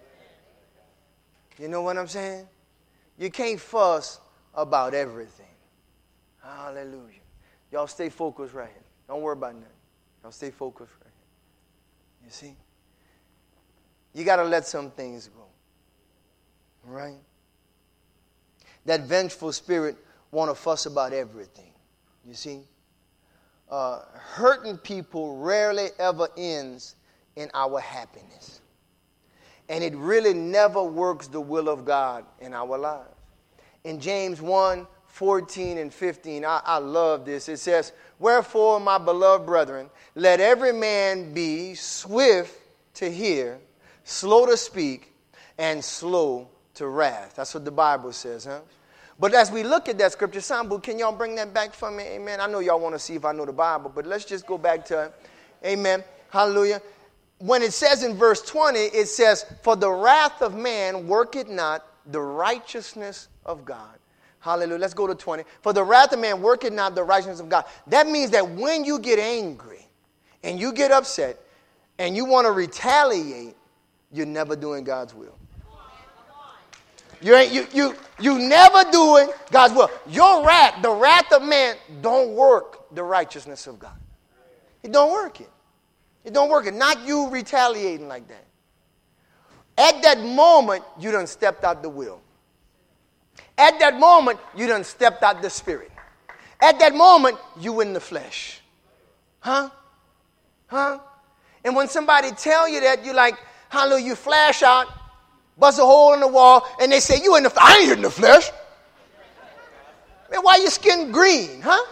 Speaker 1: You know what I'm saying? You can't fuss about everything. Hallelujah. Y'all stay focused right here. Don't worry about nothing. Y'all stay focused right here. You see? You got to let some things go. All right? That vengeful spirit want to fuss about everything. You see? Hurting people rarely ever ends in our happiness. And it really never works the will of God in our lives. In James 1:14 and 15, I love this. It says, wherefore, my beloved brethren, let every man be swift to hear, slow to speak, and slow to wrath. That's what the Bible says, huh? But as we look at that scripture, Sambu, can y'all bring that back for me? Amen. I know y'all want to see if I know the Bible, but let's just go back to it. Amen. Hallelujah. When it says in verse 20, it says, for the wrath of man worketh not the righteousness of God. Hallelujah. Let's go to 20. For the wrath of man worketh not the righteousness of God. That means that when you get angry and you get upset and you want to retaliate, you're never doing God's will. You never doing God's will. Your wrath, the wrath of man, don't work the righteousness of God. It don't work it. It don't work it. Not you retaliating like that. At that moment, you done stepped out the will. At that moment, you done stepped out the spirit. At that moment, you in the flesh. Huh? Huh? And when somebody tell you that, you like, hallelujah, you flash out, bust a hole in the wall, and they say, you in the flesh. I ain't in the flesh. Man, why your skin green, huh?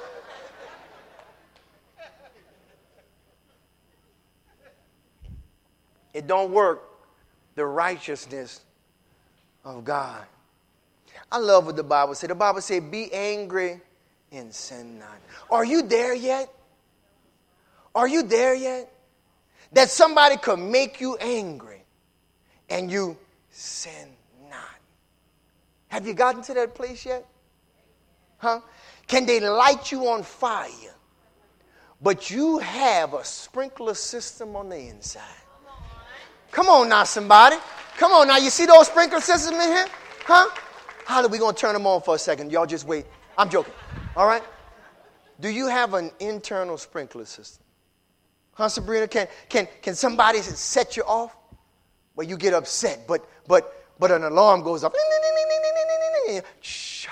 Speaker 1: It don't work the righteousness of God. I love what the Bible said. The Bible said, be angry and sin not. Are you there yet? Are you there yet? That somebody could make you angry and you sin not. Have you gotten to that place yet? Huh? Can they light you on fire, but you have a sprinkler system on the inside? Come on now, somebody. Come on now. You see those sprinkler systems in here? Huh? How are we going to turn them on for a second? Y'all just wait. I'm joking. All right? Do you have an internal sprinkler system? Huh, Sabrina? Can somebody set you off? Well, you get upset, but an alarm goes off. Shh.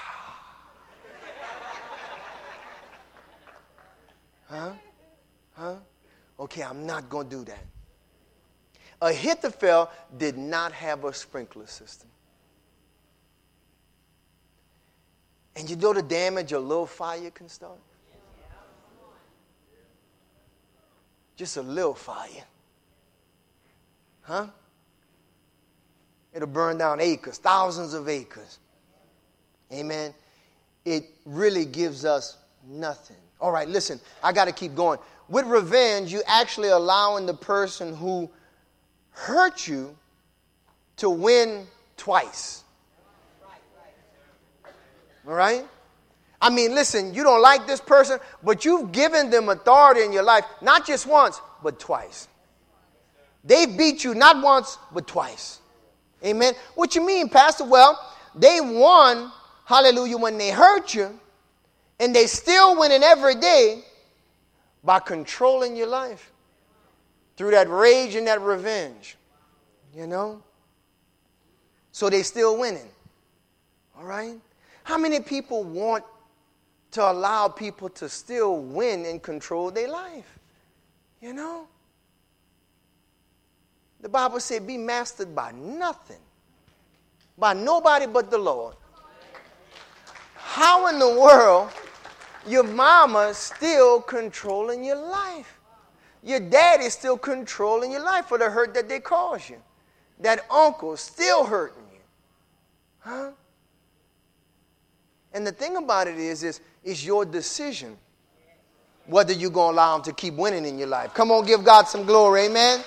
Speaker 1: Huh? Huh? Okay, I'm not going to do that. Ahithophel did not have a sprinkler system. And you know the damage a little fire can start? Just a little fire. Huh? It'll burn down acres, thousands of acres. Amen. It really gives us nothing. All right, listen, I got to keep going. With revenge, you actually allowing the person who hurt you to win twice. All right? I mean, listen, you don't like this person, but you've given them authority in your life, not just once, but twice. They beat you not once, but twice. Amen. What you mean, Pastor? Well, they won, hallelujah, when they hurt you, and they still winning every day by controlling your life through that rage and that revenge. You know? So they still winning. All right? How many people want to allow people to still win and control their life. You know? The Bible said, be mastered by nothing, by nobody but the Lord. How in the world your mama still controlling your life? Your daddy still controlling your life for the hurt that they caused you. That uncle still hurting you. Huh? And the thing about it is it's your decision whether you're going to allow them to keep winning in your life. Come on, give God some glory. Amen.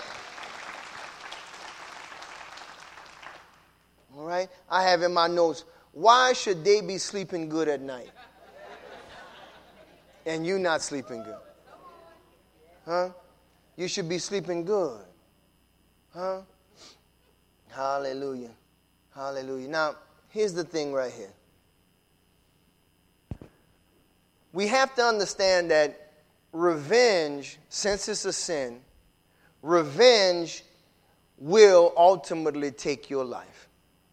Speaker 1: All right. I have in my notes, why should they be sleeping good at night? And you not sleeping good? Huh? You should be sleeping good. Huh? Hallelujah. Hallelujah. Now, here's the thing right here. We have to understand that revenge, since it's a sin, revenge will ultimately take your life.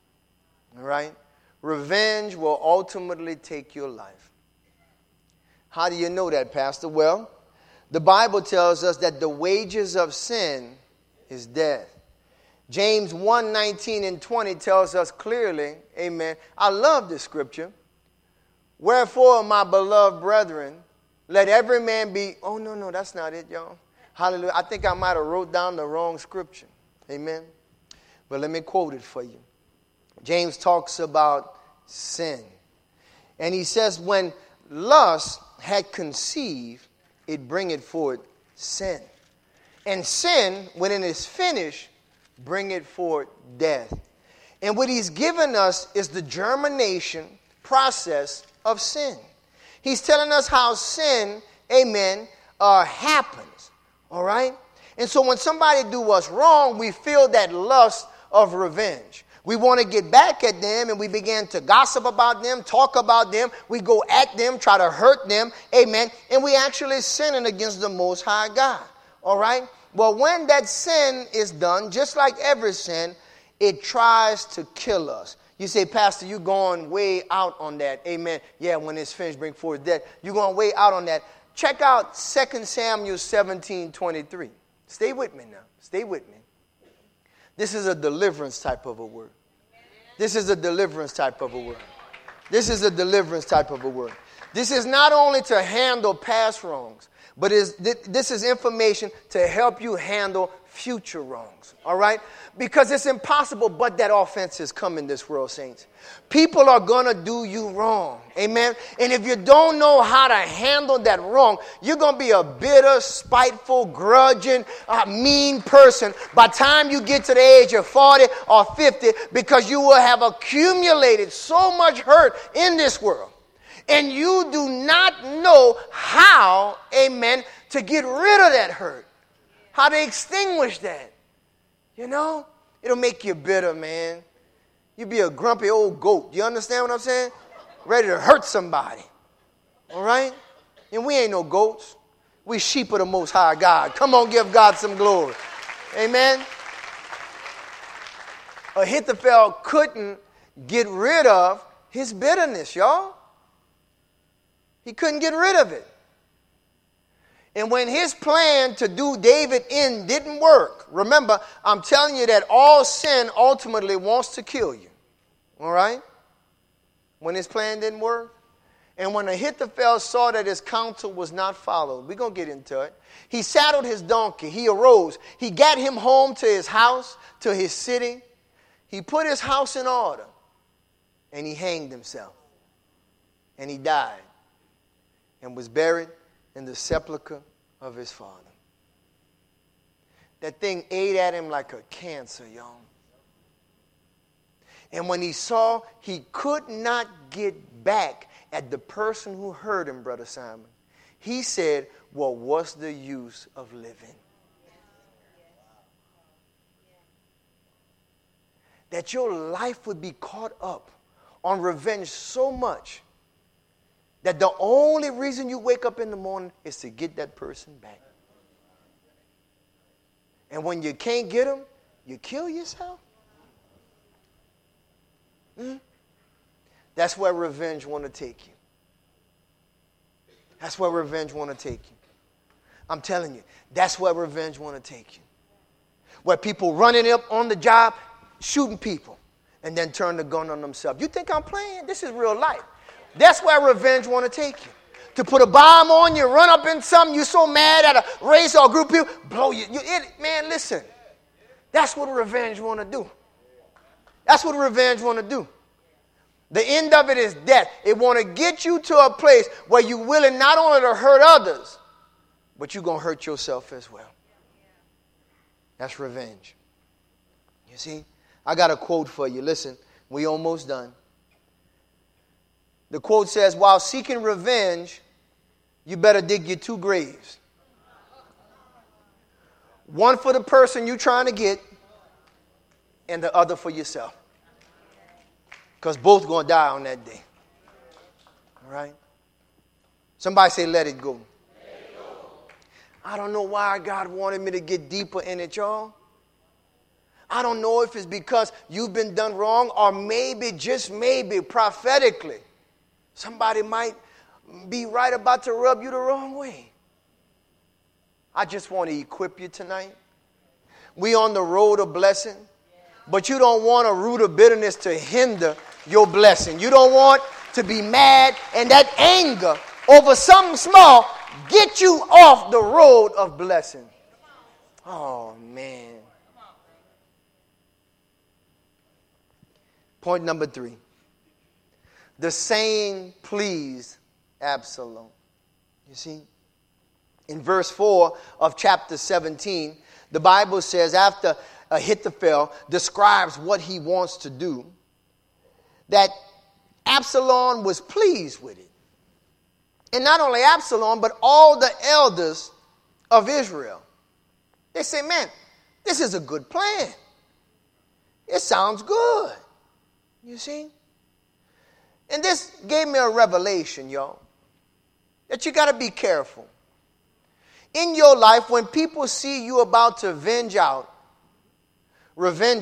Speaker 1: All right? Revenge will ultimately take your life. How do you know that, Pastor? Well, the Bible tells us that the wages of sin is death. James 1:19 and 20 tells us clearly, amen. I love this scripture. Wherefore, my beloved brethren, let every man be... Oh, no, that's not it, y'all. Hallelujah. I think I might have wrote down the wrong scripture. Amen. But let me quote it for you. James talks about sin. And he says, when lust had conceived, it bringeth forth sin. And sin, when it is finished, bringeth forth death. And what he's given us is the germination process of sin. He's telling us how sin, amen, happens. All right? And so when somebody do us wrong, we feel that lust of revenge. We want to get back at them, and we begin to gossip about them, talk about them. We go at them, try to hurt them, amen. And we actually sinning against the Most High God. All right? Well, when that sin is done, just like every sin, it tries to kill us. You say, Pastor, you're going way out on that. Amen. Yeah, when it's finished, bring forth death. You're going way out on that. Check out 2 Samuel 17:23. Stay with me now. Stay with me. This is a deliverance type of a word. This is a deliverance type of a word. This is a deliverance type of a word. This is not only to handle past wrongs, but this is information to help you handle future wrongs. All right? Because it's impossible but that offenses come in this world, saints. People are going to do you wrong. Amen? And if you don't know how to handle that wrong, you're going to be a bitter, spiteful, grudging, mean person by the time you get to the age of 40 or 50, because you will have accumulated so much hurt in this world. And you do not know how, amen, to get rid of that hurt. How to extinguish that. You know? It'll make you bitter, man. You'll be a grumpy old goat. You understand what I'm saying? Ready to hurt somebody. All right? And we ain't no goats. We sheep of the Most High God. Come on, give God some glory. Amen? Ahithophel couldn't get rid of his bitterness, y'all. He couldn't get rid of it. And when his plan to do David in didn't work, remember, I'm telling you that all sin ultimately wants to kill you. All right? When his plan didn't work. And when Ahithophel saw that his counsel was not followed, we're going to get into it. He saddled his donkey. He arose. He got him home to his house, to his city. He put his house in order. And he hanged himself. And he died. And was buried in the sepulcher of his father. That thing ate at him like a cancer, y'all. And when he saw he could not get back at the person who hurt him, Brother Simon, he said, well, what's the use of living? That your life would be caught up on revenge so much that the only reason you wake up in the morning is to get that person back. And when you can't get them, you kill yourself. That's where revenge want to take you. That's where revenge want to take you. I'm telling you, that's where revenge want to take you. Where people running up on the job, shooting people, and then turn the gun on themselves. You think I'm playing? This is real life. That's where revenge want to take you. To put a bomb on you, run up in something, you're so mad at a race or a group of people, blow you. Man, listen. That's what revenge want to do. That's what revenge want to do. The end of it is death. It want to get you to a place where you're willing not only to hurt others, but you're going to hurt yourself as well. That's revenge. You see? I got a quote for you. Listen, we almost done. The quote says, while seeking revenge, you better dig your 2 graves. One for the person you're trying to get, and the other for yourself. Because both going to die on that day. All right? Somebody say, let it go. Let it go. I don't know why God wanted me to get deeper in it, y'all. I don't know if it's because you've been done wrong, or maybe, just maybe, prophetically, somebody might be right about to rub you the wrong way. I just want to equip you tonight. We on the road of blessing, but you don't want a root of bitterness to hinder your blessing. You don't want to be mad and that anger over something small get you off the road of blessing. Oh, man. Point number 3. The saying pleased Absalom. You see? In verse 4 of chapter 17, the Bible says after Ahithophel describes what he wants to do, that Absalom was pleased with it. And not only Absalom, but all the elders of Israel. They say, man, this is a good plan. It sounds good. You see? And this gave me a revelation, y'all, that you got to be careful. In your life, when people see you about to revenge out, revenge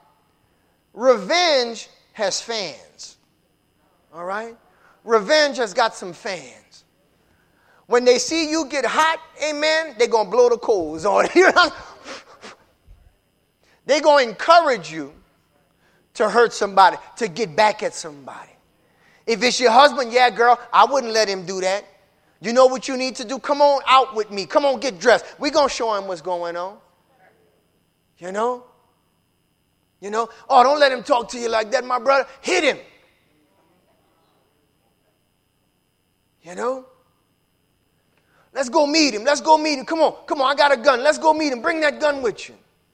Speaker 1: has fans. All right? Revenge has got some fans. When they see you get hot, amen, they're going to blow the coals on you. They're going to encourage you to hurt somebody, to get back at somebody. If it's your husband, yeah, girl, I wouldn't let him do that. You know what you need to do? Come on out with me. Come on, get dressed. We're going to show him what's going on. You know? You know? Oh, don't let him talk to you like that, my brother. Hit him. You know? Let's go meet him. Let's go meet him. Come on. Come on, I got a gun. Let's go meet him. Bring that gun with you.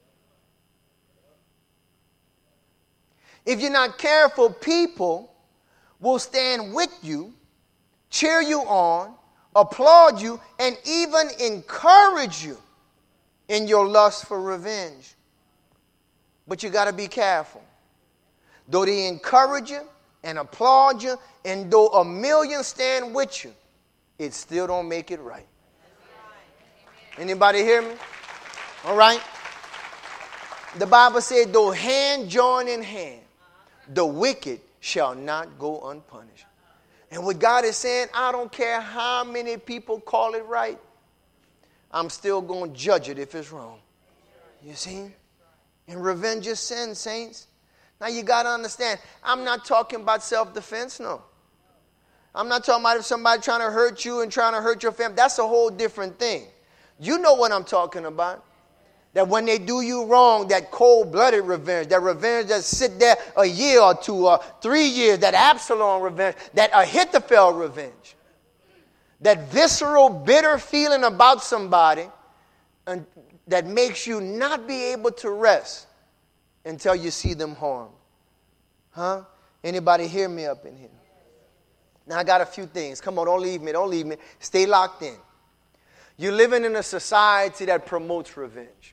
Speaker 1: If you're not careful, people will stand with you, cheer you on, applaud you, and even encourage you in your lust for revenge. But you got to be careful. Though they encourage you and applaud you, and though a million stand with you, it still don't make it right. Anybody hear me? All right. The Bible said, though hand join in hand, the wicked shall not go unpunished. And what God is saying, I don't care how many people call it right, I'm still going to judge it if it's wrong. You see? And revenge is sin, saints. Now you got to understand, I'm not talking about self-defense, no. I'm not talking about if somebody trying to hurt you and trying to hurt your family. That's a whole different thing. You know what I'm talking about. That when they do you wrong, that cold-blooded revenge, that revenge that sit there a year or 2 or 3 years, that Absalom revenge, that Ahithophel revenge, that visceral, bitter feeling about somebody and that makes you not be able to rest until you see them harmed. Huh? Anybody hear me up in here? Now, I got a few things. Come on, don't leave me. Don't leave me. Stay locked in. You're living in a society that promotes revenge.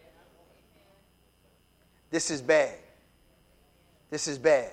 Speaker 1: This is bad. This is bad.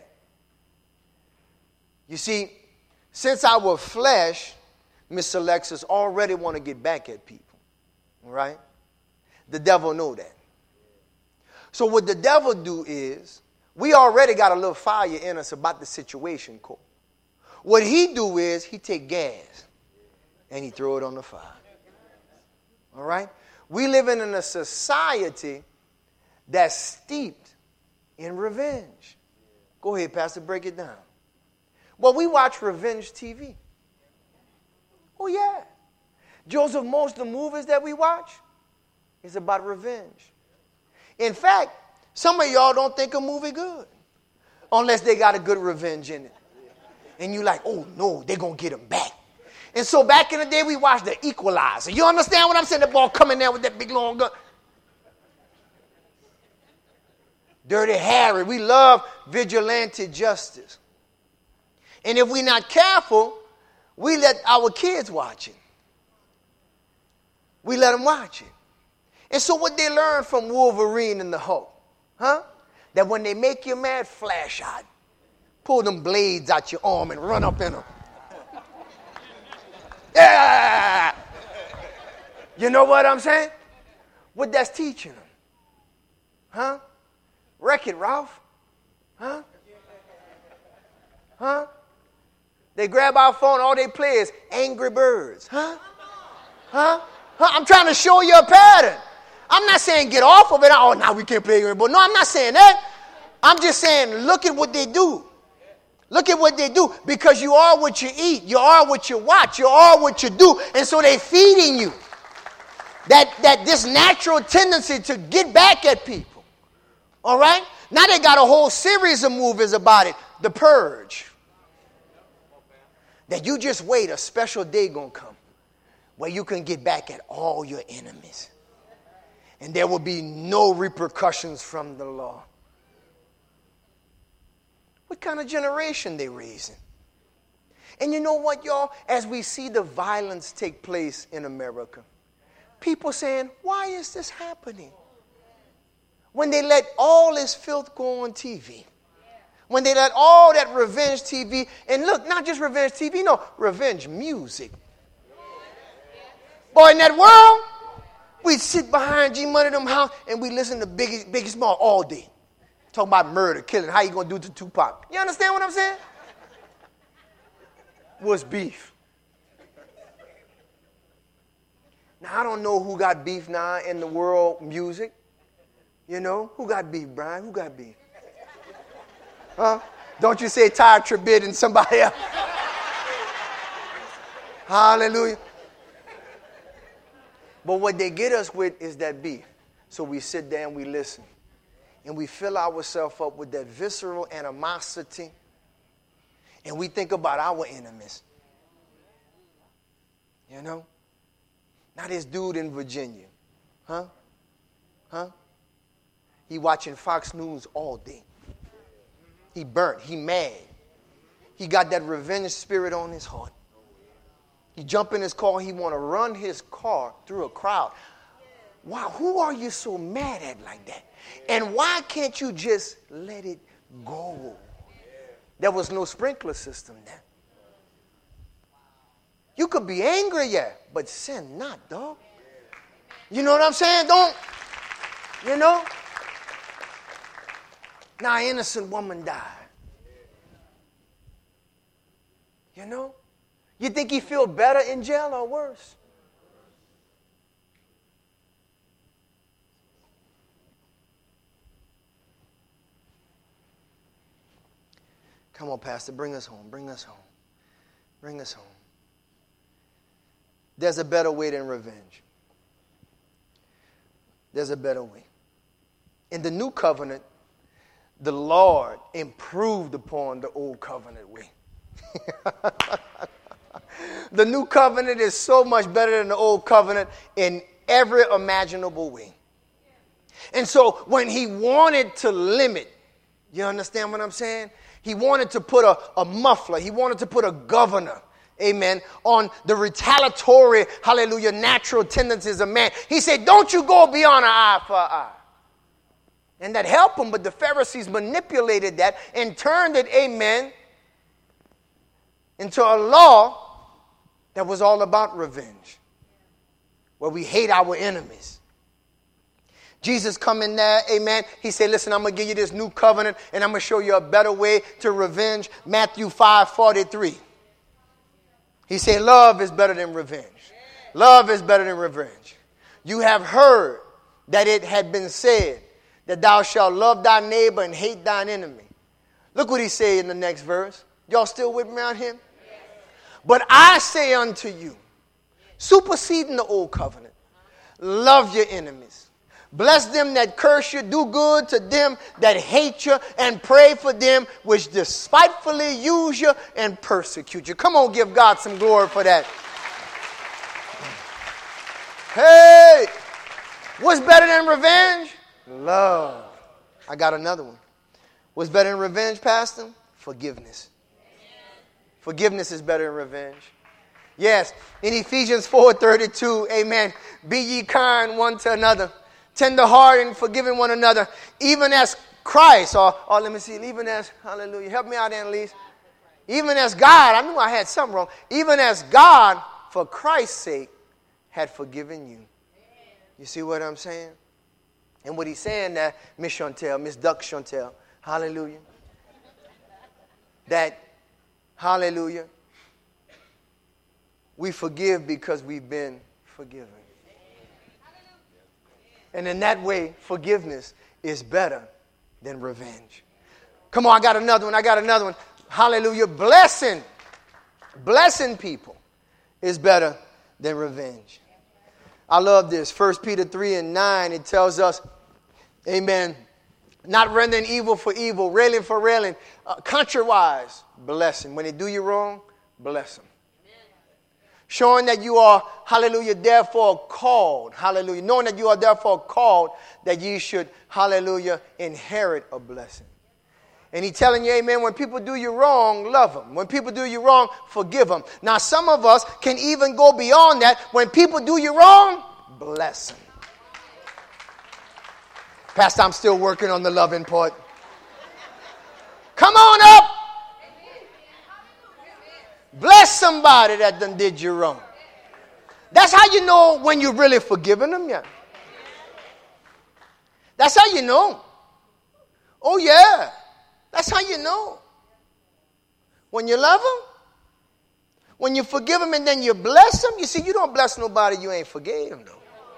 Speaker 1: You see, since our flesh, Miss Alexis, already want to get back at people. All right? The devil know that. So what the devil do is, we already got a little fire in us about the situation, Cole. What he do is, he take gas and he throw it on the fire. All right? We live in a society that's steeped in revenge. Go ahead, Pastor, break it down. Well, we watch revenge TV. Oh, yeah. Joseph, most of the movies that we watch is about revenge. In fact, some of y'all don't think a movie good unless they got a good revenge in it. And you like, oh, no, they're going to get him back. And so back in the day, we watched The Equalizer. You understand what I'm saying? The ball coming there with that big long gun. Dirty Harry. We love vigilante justice. And if we're not careful, we let our kids watch it. We let them watch it. And so what they learn from Wolverine and the Hulk, that when they make you mad, flash out. Pull them blades out your arm and run up in them. Yeah! You know what I'm saying? What that's teaching them. Wreck-It Ralph. They grab our phone, all they play is Angry Birds. I'm trying to show you a pattern. I'm not saying get off of it. Oh, now we can't play Angry Birds. No, I'm not saying that. I'm just saying look at what they do. Look at what they do. Because you are what you eat. You are what you watch. You are what you do. And so they're feeding you that this natural tendency to get back at people. All right? Now they got a whole series of movies about it. The Purge. That you just wait, a special day gonna come where you can get back at all your enemies. And there will be no repercussions from the law. What kind of generation they raising? And you know what, y'all? As we see the violence take place in America, people saying, why is this happening? When they let all this filth go on TV. When they let all that revenge TV, and look, not just revenge TV, no, revenge music. Boy, in that world, we sit behind G Money them house and we listen to Biggie Small all day. Talking about murder, killing, how you going to do to Tupac. You understand what I'm saying? What's beef? Now, I don't know who got beef now in the world music. You know, who got beef, Brian? Who got beef? Don't you say Tyra Tribbitt and somebody else. Hallelujah. But what they get us with is that beef. So we sit there and we listen. And we fill ourselves up with that visceral animosity. And we think about our enemies. You know? Now this dude in Virginia. He watching Fox News all day. He burnt. He mad. He got that revenge spirit on his heart. He jump in his car. He want to run his car through a crowd. Wow, who are you so mad at like that? And why can't you just let it go? There was no sprinkler system then. You could be angry, yeah, but sin not, dog. You know what I'm saying? Don't, you know? Now an innocent woman died. You know? You think he feel better in jail or worse? Come on, Pastor, bring us home, bring us home. Bring us home. There's a better way than revenge. There's a better way. In the new covenant, the Lord improved upon the old covenant way. The new covenant is so much better than the old covenant in every imaginable way. And so when he wanted to limit, you understand what I'm saying? He wanted to put a muffler. He wanted to put a governor, amen, on the retaliatory, hallelujah, natural tendencies of man. He said, don't you go beyond an eye for an eye. And that helped him, but the Pharisees manipulated that and turned it, amen, into a law that was all about revenge, where we hate our enemies. Jesus come in there, amen. He said, listen, I'm going to give you this new covenant, and I'm going to show you a better way to revenge. Matthew 5:43. He said, love is better than revenge. Love is better than revenge. You have heard that it had been said that thou shalt love thy neighbor and hate thine enemy. Look what he said in the next verse. Y'all still with me out here? But I say unto you, superseding the old covenant, love your enemies. Bless them that curse you, do good to them that hate you, and pray for them which despitefully use you and persecute you. Come on, give God some glory for that. Hey, what's better than revenge? Love. I got another one. What's better than revenge, Pastor? Forgiveness. Forgiveness is better than revenge. Yes, in Ephesians 4:32, amen. Be ye kind one to another, tender-hearted and forgiving one another, even as Christ, or let me see, even as, hallelujah, help me out, Annalise. Even as God, I knew I had something wrong. Even as God, for Christ's sake, had forgiven you. You see what I'm saying? And what he's saying that, Miss Chantel, Miss Duck Chantel, hallelujah, that, hallelujah, we forgive because we've been forgiven. And in that way, forgiveness is better than revenge. Come on, I got another one. Hallelujah. Blessing people is better than revenge. I love this. 1 Peter 3:9, it tells us, amen, not rendering evil for evil, railing for railing, contrariwise, blessing. When they do you wrong, bless them. Showing that you are, hallelujah, therefore called, hallelujah, knowing that you are therefore called, that ye should, hallelujah, inherit a blessing. And he's telling you, amen, when people do you wrong, love them. When people do you wrong, forgive them. Now, some of us can even go beyond that. When people do you wrong, bless them. Pastor, I'm still working on the loving part. Come on up. Bless somebody that done did you wrong. That's how you know when you're really forgiving them, yeah. That's how you know. Oh, yeah. That's how you know. When you love them, when you forgive them and then you bless them, you see, you don't bless nobody you ain't forgave them, though.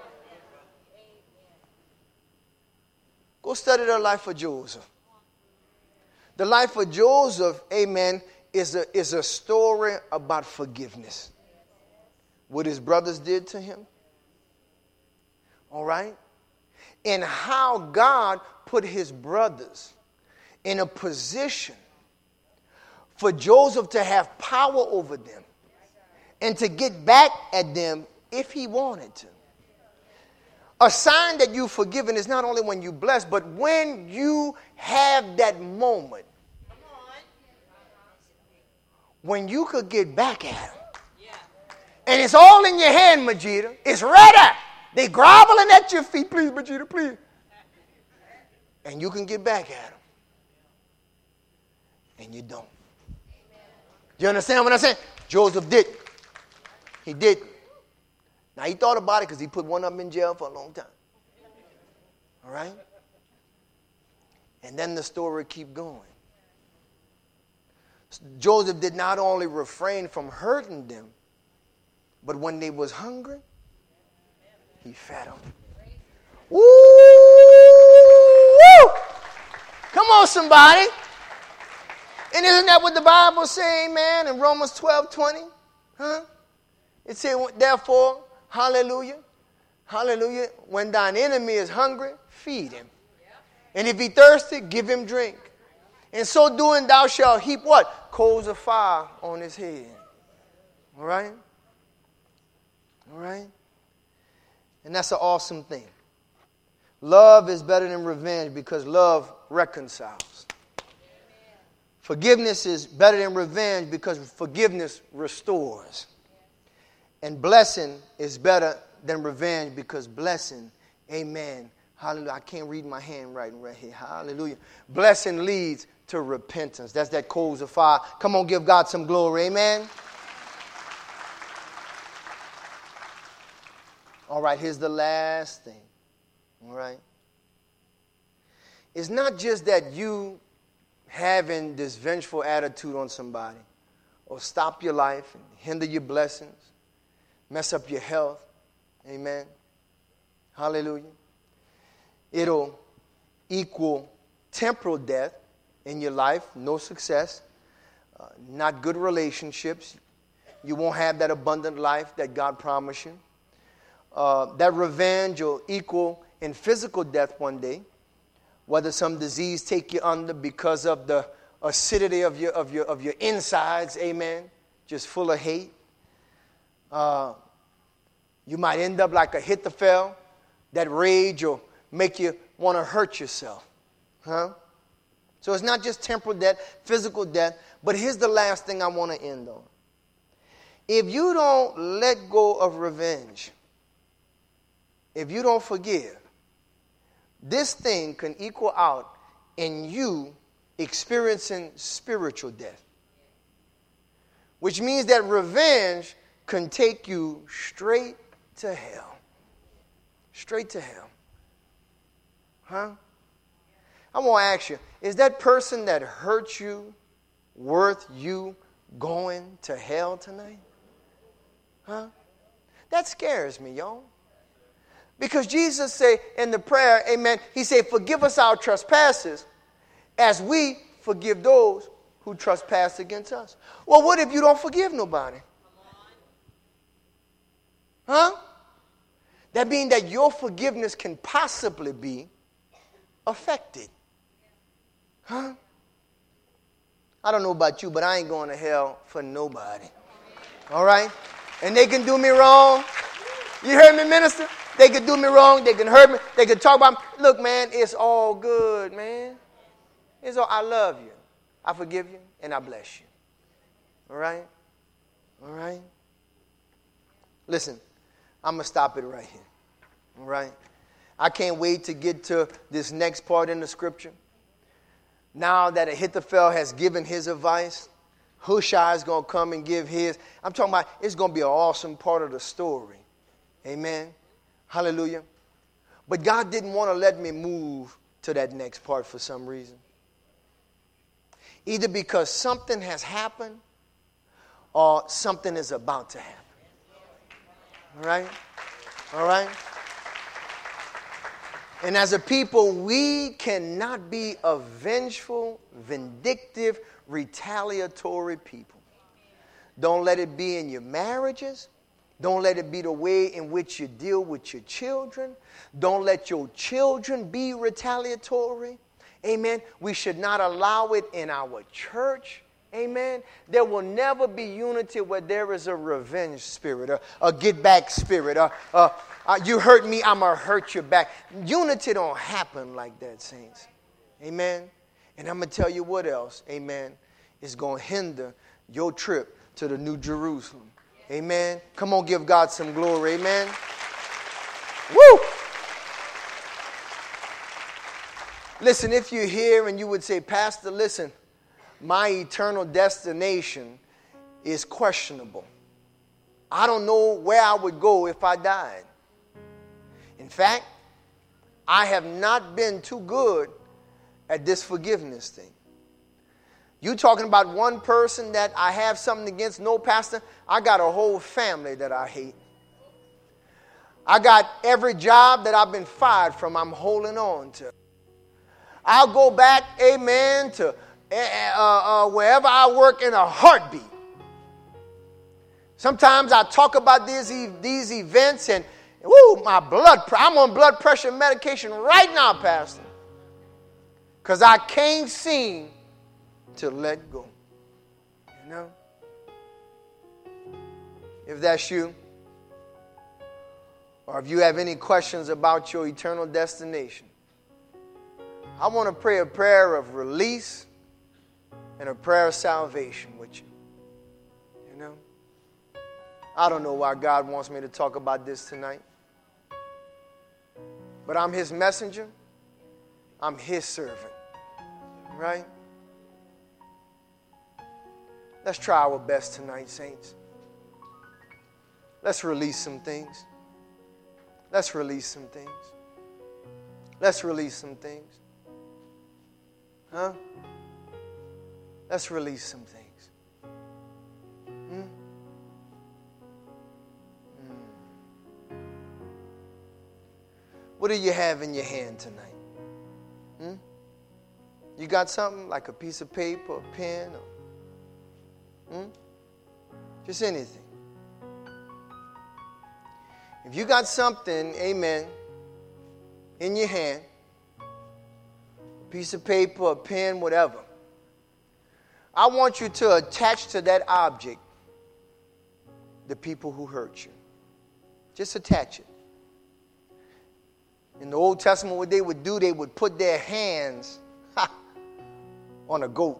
Speaker 1: Go study the life of Joseph. The life of Joseph, amen, is a story about forgiveness. What his brothers did to him. All right? And how God put his brothers in a position for Joseph to have power over them and to get back at them if he wanted to. A sign that you've forgiven is not only when you bless, but when you have that moment when you could get back at them. And it's all in your hand, Majida. It's ready. They groveling at your feet. Please, Majida, please. And you can get back at them. And you don't. You understand what I'm saying? Joseph didn't. He didn't. Now, he thought about it because he put one of them in jail for a long time. All right? And then the story keep going. Joseph did not only refrain from hurting them, but when they was hungry, he fed them. Woo! Come on, somebody. And isn't that what the Bible says, man, in Romans 12:20? Huh? It said, therefore, hallelujah, hallelujah, when thine enemy is hungry, feed him. And if he thirsty, give him drink. And so doing, thou shalt heap what? Coals of fire on his head. All right? All right? And that's an awesome thing. Love is better than revenge because love reconciles. Forgiveness is better than revenge because forgiveness restores. And blessing is better than revenge because blessing, amen, hallelujah. I can't read my handwriting right here. Hallelujah. Blessing leads to repentance. That's that coals of fire. Come on, give God some glory. Amen. All right, here's the last thing. All right. It's not just that you having this vengeful attitude on somebody or stop your life and hinder your blessings, mess up your health. Amen. Hallelujah. It'll equal temporal death in your life, no success, not good relationships. You won't have that abundant life that God promised you. That revenge will equal in physical death one day, whether some disease take you under because of the acidity of your insides, amen, just full of hate. You might end up like Ahithophel. That rage will make you want to hurt yourself. So it's not just temporal death, physical death, but here's the last thing I want to end on. If you don't let go of revenge, if you don't forgive, this thing can equal out in you experiencing spiritual death. Which means that revenge can take you straight to hell. Straight to hell. I want to ask you, is that person that hurt you worth you going to hell tonight? That scares me, y'all. Because Jesus said in the prayer, amen, he said, forgive us our trespasses as we forgive those who trespass against us. Well, what if you don't forgive nobody? That means that your forgiveness can possibly be affected. I don't know about you, but I ain't going to hell for nobody. All right? And they can do me wrong. You heard me, minister? They can do me wrong. They can hurt me. They can talk about me. Look, man, it's all good, man. I love you. I forgive you, and I bless you. All right? All right? Listen, I'm going to stop it right here. All right? I can't wait to get to this next part in the scripture. Now that Ahithophel has given his advice, Hushai is going to come and give his. I'm talking about it's going to be an awesome part of the story. Amen. Hallelujah. But God didn't want to let me move to that next part for some reason. Either because something has happened or something is about to happen. All right? All right? And as a people, we cannot be a vengeful, vindictive, retaliatory people. Don't let it be in your marriages. Don't let it be the way in which you deal with your children. Don't let your children be retaliatory. Amen. We should not allow it in our church. Amen. There will never be unity where there is a revenge spirit, a get back spirit. You hurt me, I'm going to hurt you back. Unity don't happen like that, saints. Amen. And I'm going to tell you what else, amen, is going to hinder your trip to the New Jerusalem. Amen. Come on, give God some glory. Amen. Woo! Listen, if you're here and you would say, Pastor, listen, my eternal destination is questionable. I don't know where I would go if I died. In fact, I have not been too good at this forgiveness thing. You talking about one person that I have something against? No, Pastor, I got a whole family that I hate. I got every job that I've been fired from, I'm holding on to. I'll go back, amen, to wherever I work in a heartbeat. Sometimes I talk about these events and, my I'm on blood pressure medication right now, Pastor. Because I can't seem to let go. You know? If that's you, or if you have any questions about your eternal destination, I want to pray a prayer of release and a prayer of salvation with you. You know? I don't know why God wants me to talk about this tonight. But I'm his messenger. I'm his servant. Right? Let's try our best tonight, saints. Let's release some things. Let's release some things. Let's release some things. Let's release some things. What do you have in your hand tonight? You got something like a piece of paper, a pen, or, just anything. If you got something, amen, in your hand, a piece of paper, a pen, whatever, I want you to attach to that object the people who hurt you. Just attach it. In the Old Testament, what they would do, they would put their hands on a goat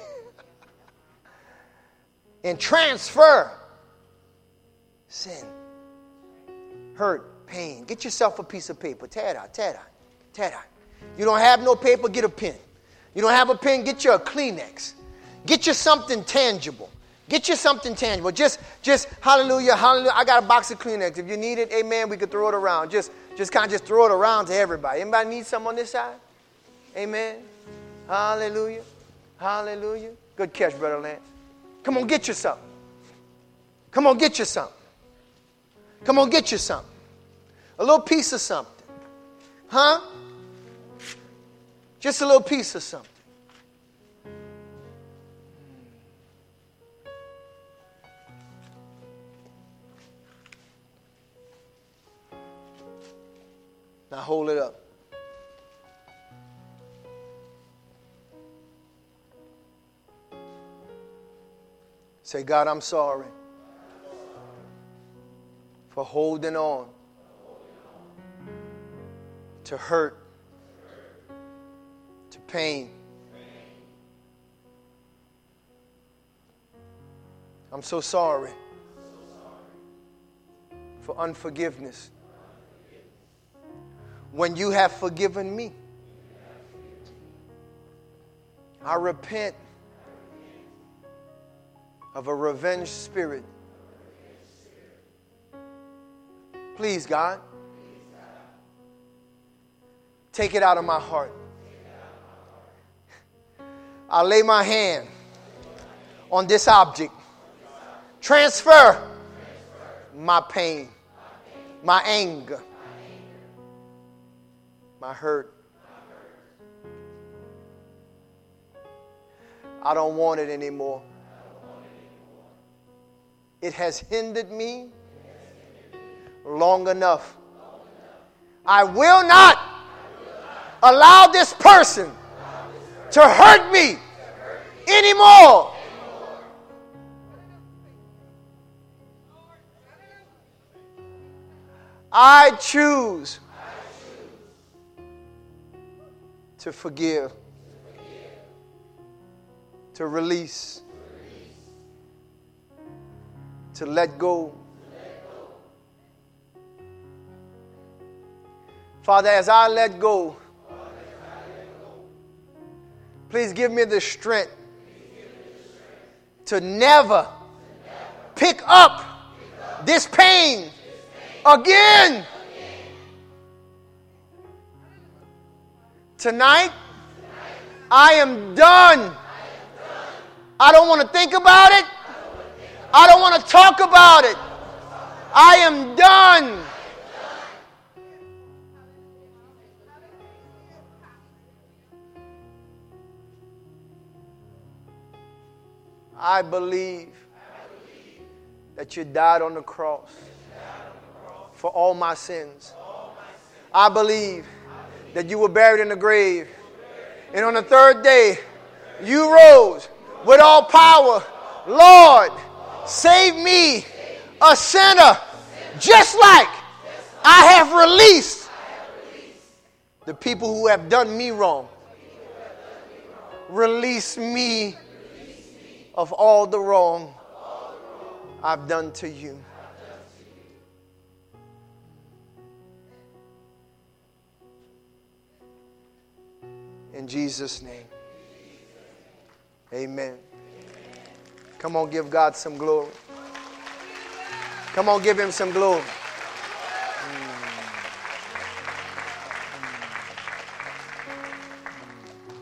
Speaker 1: and transfer sin, hurt, pain. Get yourself a piece of paper. Tear it out, tear it out, tear it out. You don't have no paper, get a pen. You don't have a pen, get you a Kleenex. Get you something tangible. Get you something tangible. Just hallelujah, hallelujah. I got a box of Kleenex. If you need it, amen, we could throw it around. Just throw it around to everybody. Anybody need some on this side? Amen. Hallelujah. Hallelujah. Good catch, Brother Lance. Come on, get you something. Come on, get you something. Come on, get you something. A little piece of something. Huh? Just a little piece of something. Now hold it up. Say, God, I'm sorry for holding on to hurt, to pain. I'm so sorry for unforgiveness. When you have forgiven me, I repent of a revenge spirit. Please, God, take it out of my heart. I lay my hand on this object. Transfer my pain, my anger, my hurt. I don't want it anymore. It has hindered me long enough. I will not allow this person to hurt me anymore. I choose to forgive, to release, to let go. Father, as I let go, please give me the strength to never pick up this pain again. Tonight, I am done. I don't want to think about it. I don't want to talk about it. I am done. I believe that you died on the cross for all my sins. I believe that you were buried in the grave. And on the third day, you rose with all power. Lord, save me, a sinner, just like I have released the people who have done me wrong. Release me of all the wrong I've done to you. In Jesus' name. Amen. Come on, give God some glory. Come on, give him some glory.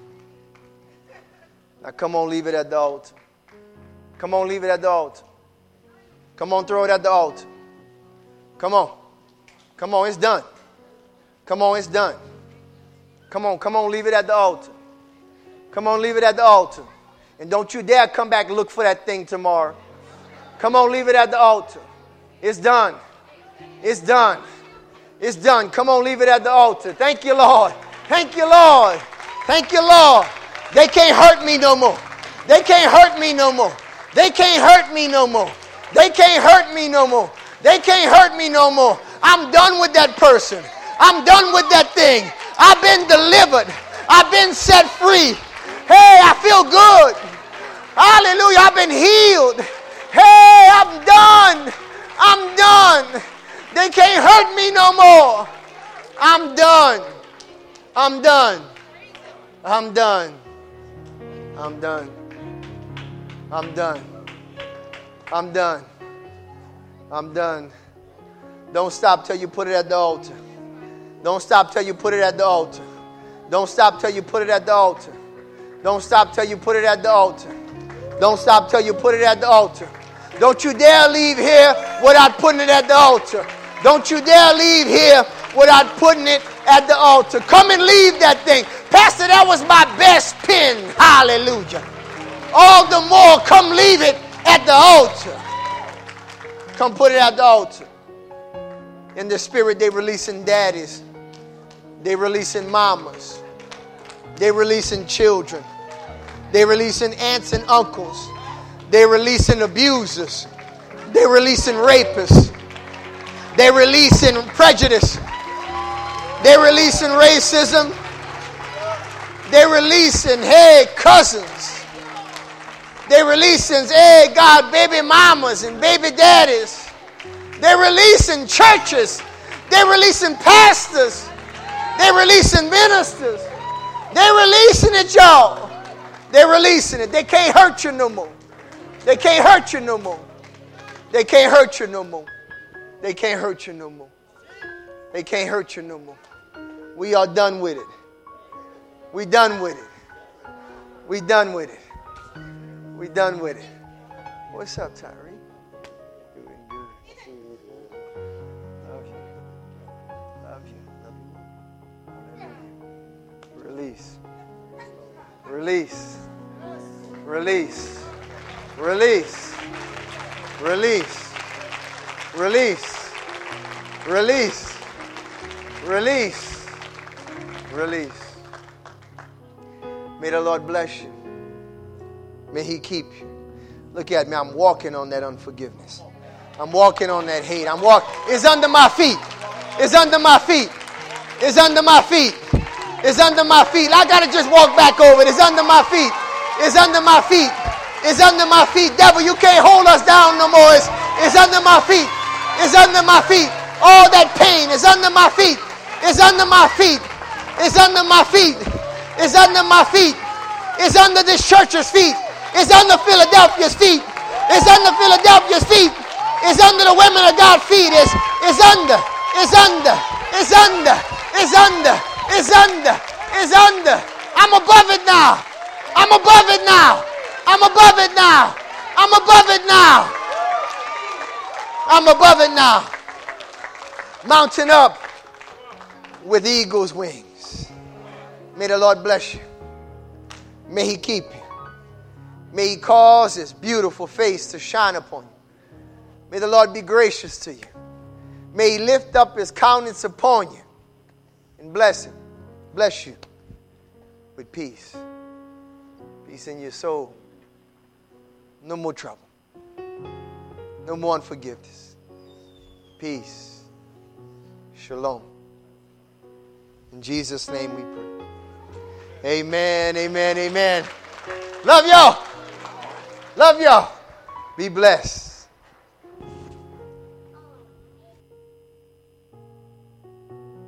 Speaker 1: Now come on, leave it at the altar. Come on, leave it at the altar. Come on, throw it at the altar. Come on. Come on, it's done. Come on, it's done. Come on, leave it at the altar. Come on, leave it at the altar. And don't you dare come back and look for that thing tomorrow. Come on, leave it at the altar. It's done. It's done. It's done. Come on, leave it at the altar. Thank you, Lord. Thank you, Lord. Thank you, Lord. They can't hurt me no more. They can't hurt me no more. They can't hurt me no more. They can't hurt me no more. They can't hurt me no more. I'm done with that person. I'm done with that thing. I've been delivered. I've been set free. Hey, I feel good. Hallelujah. I've been healed. Hey, I'm done. I'm done. They can't hurt me no more. I'm done. I'm done. I'm done. I'm done. I'm done. I'm done. I'm done. Don't stop till you put it at the altar. Don't stop till you put it at the altar. Don't stop till you put it at the altar. Don't stop till you put it at the altar. Don't stop till you put it at the altar. Don't you dare leave here without putting it at the altar. Don't you dare leave here without putting it at the altar. Come and leave that thing. Pastor, that was my best pen. Hallelujah. All the more, come leave it at the altar. Come put it at the altar. In the spirit, they releasing daddies. They releasing mamas. They releasing children. They releasing aunts and uncles. They releasing abusers. They releasing rapists. They releasing prejudice. They releasing racism. They releasing, hey, cousins. They releasing, hey, God, baby mamas and baby daddies. They're releasing churches. They're releasing pastors. They're releasing ministers. They're releasing it, y'all. They're releasing it. They can't hurt you no more. They can't hurt you no more. They can't hurt you no more. They can't hurt you no more. They can't hurt you no more. We are done with it. We done with it. We done with it. We done with it. What's up, Tyree? Doing good. Love you. Love you. Love you. Release. Release. Release. Release. Release. Release. Release. Release. Release. May the Lord bless you. May He keep you. Look at me. I'm walking on that unforgiveness. I'm walking on that hate. It's under my feet. It's under my feet. It's under my feet. It's under my feet. I got to just walk back over it. It's under my feet. It's under my feet. It's under my feet. Devil, you can't hold us down no more. It's under my feet. It's under my feet. All that pain is under my feet. It's under my feet. It's under my feet. It's under my feet. It's under this church's feet. It's under Philadelphia's feet. It's under Philadelphia's feet. It's under the women of God's feet. It's under. It's under. It's under. It's under. It's under. It's under. I'm above it now. I'm above it now. I'm above it now. I'm above it now. I'm above it now. Mounting up with eagle's wings. May the Lord bless you. May He keep you. May He cause His beautiful face to shine upon you. May the Lord be gracious to you. May He lift up His countenance upon you and bless you with peace. Peace in your soul. No more trouble. No more unforgiveness. Peace. Shalom. In Jesus' name we pray. Amen, amen, amen. Love y'all. Love y'all. Be blessed.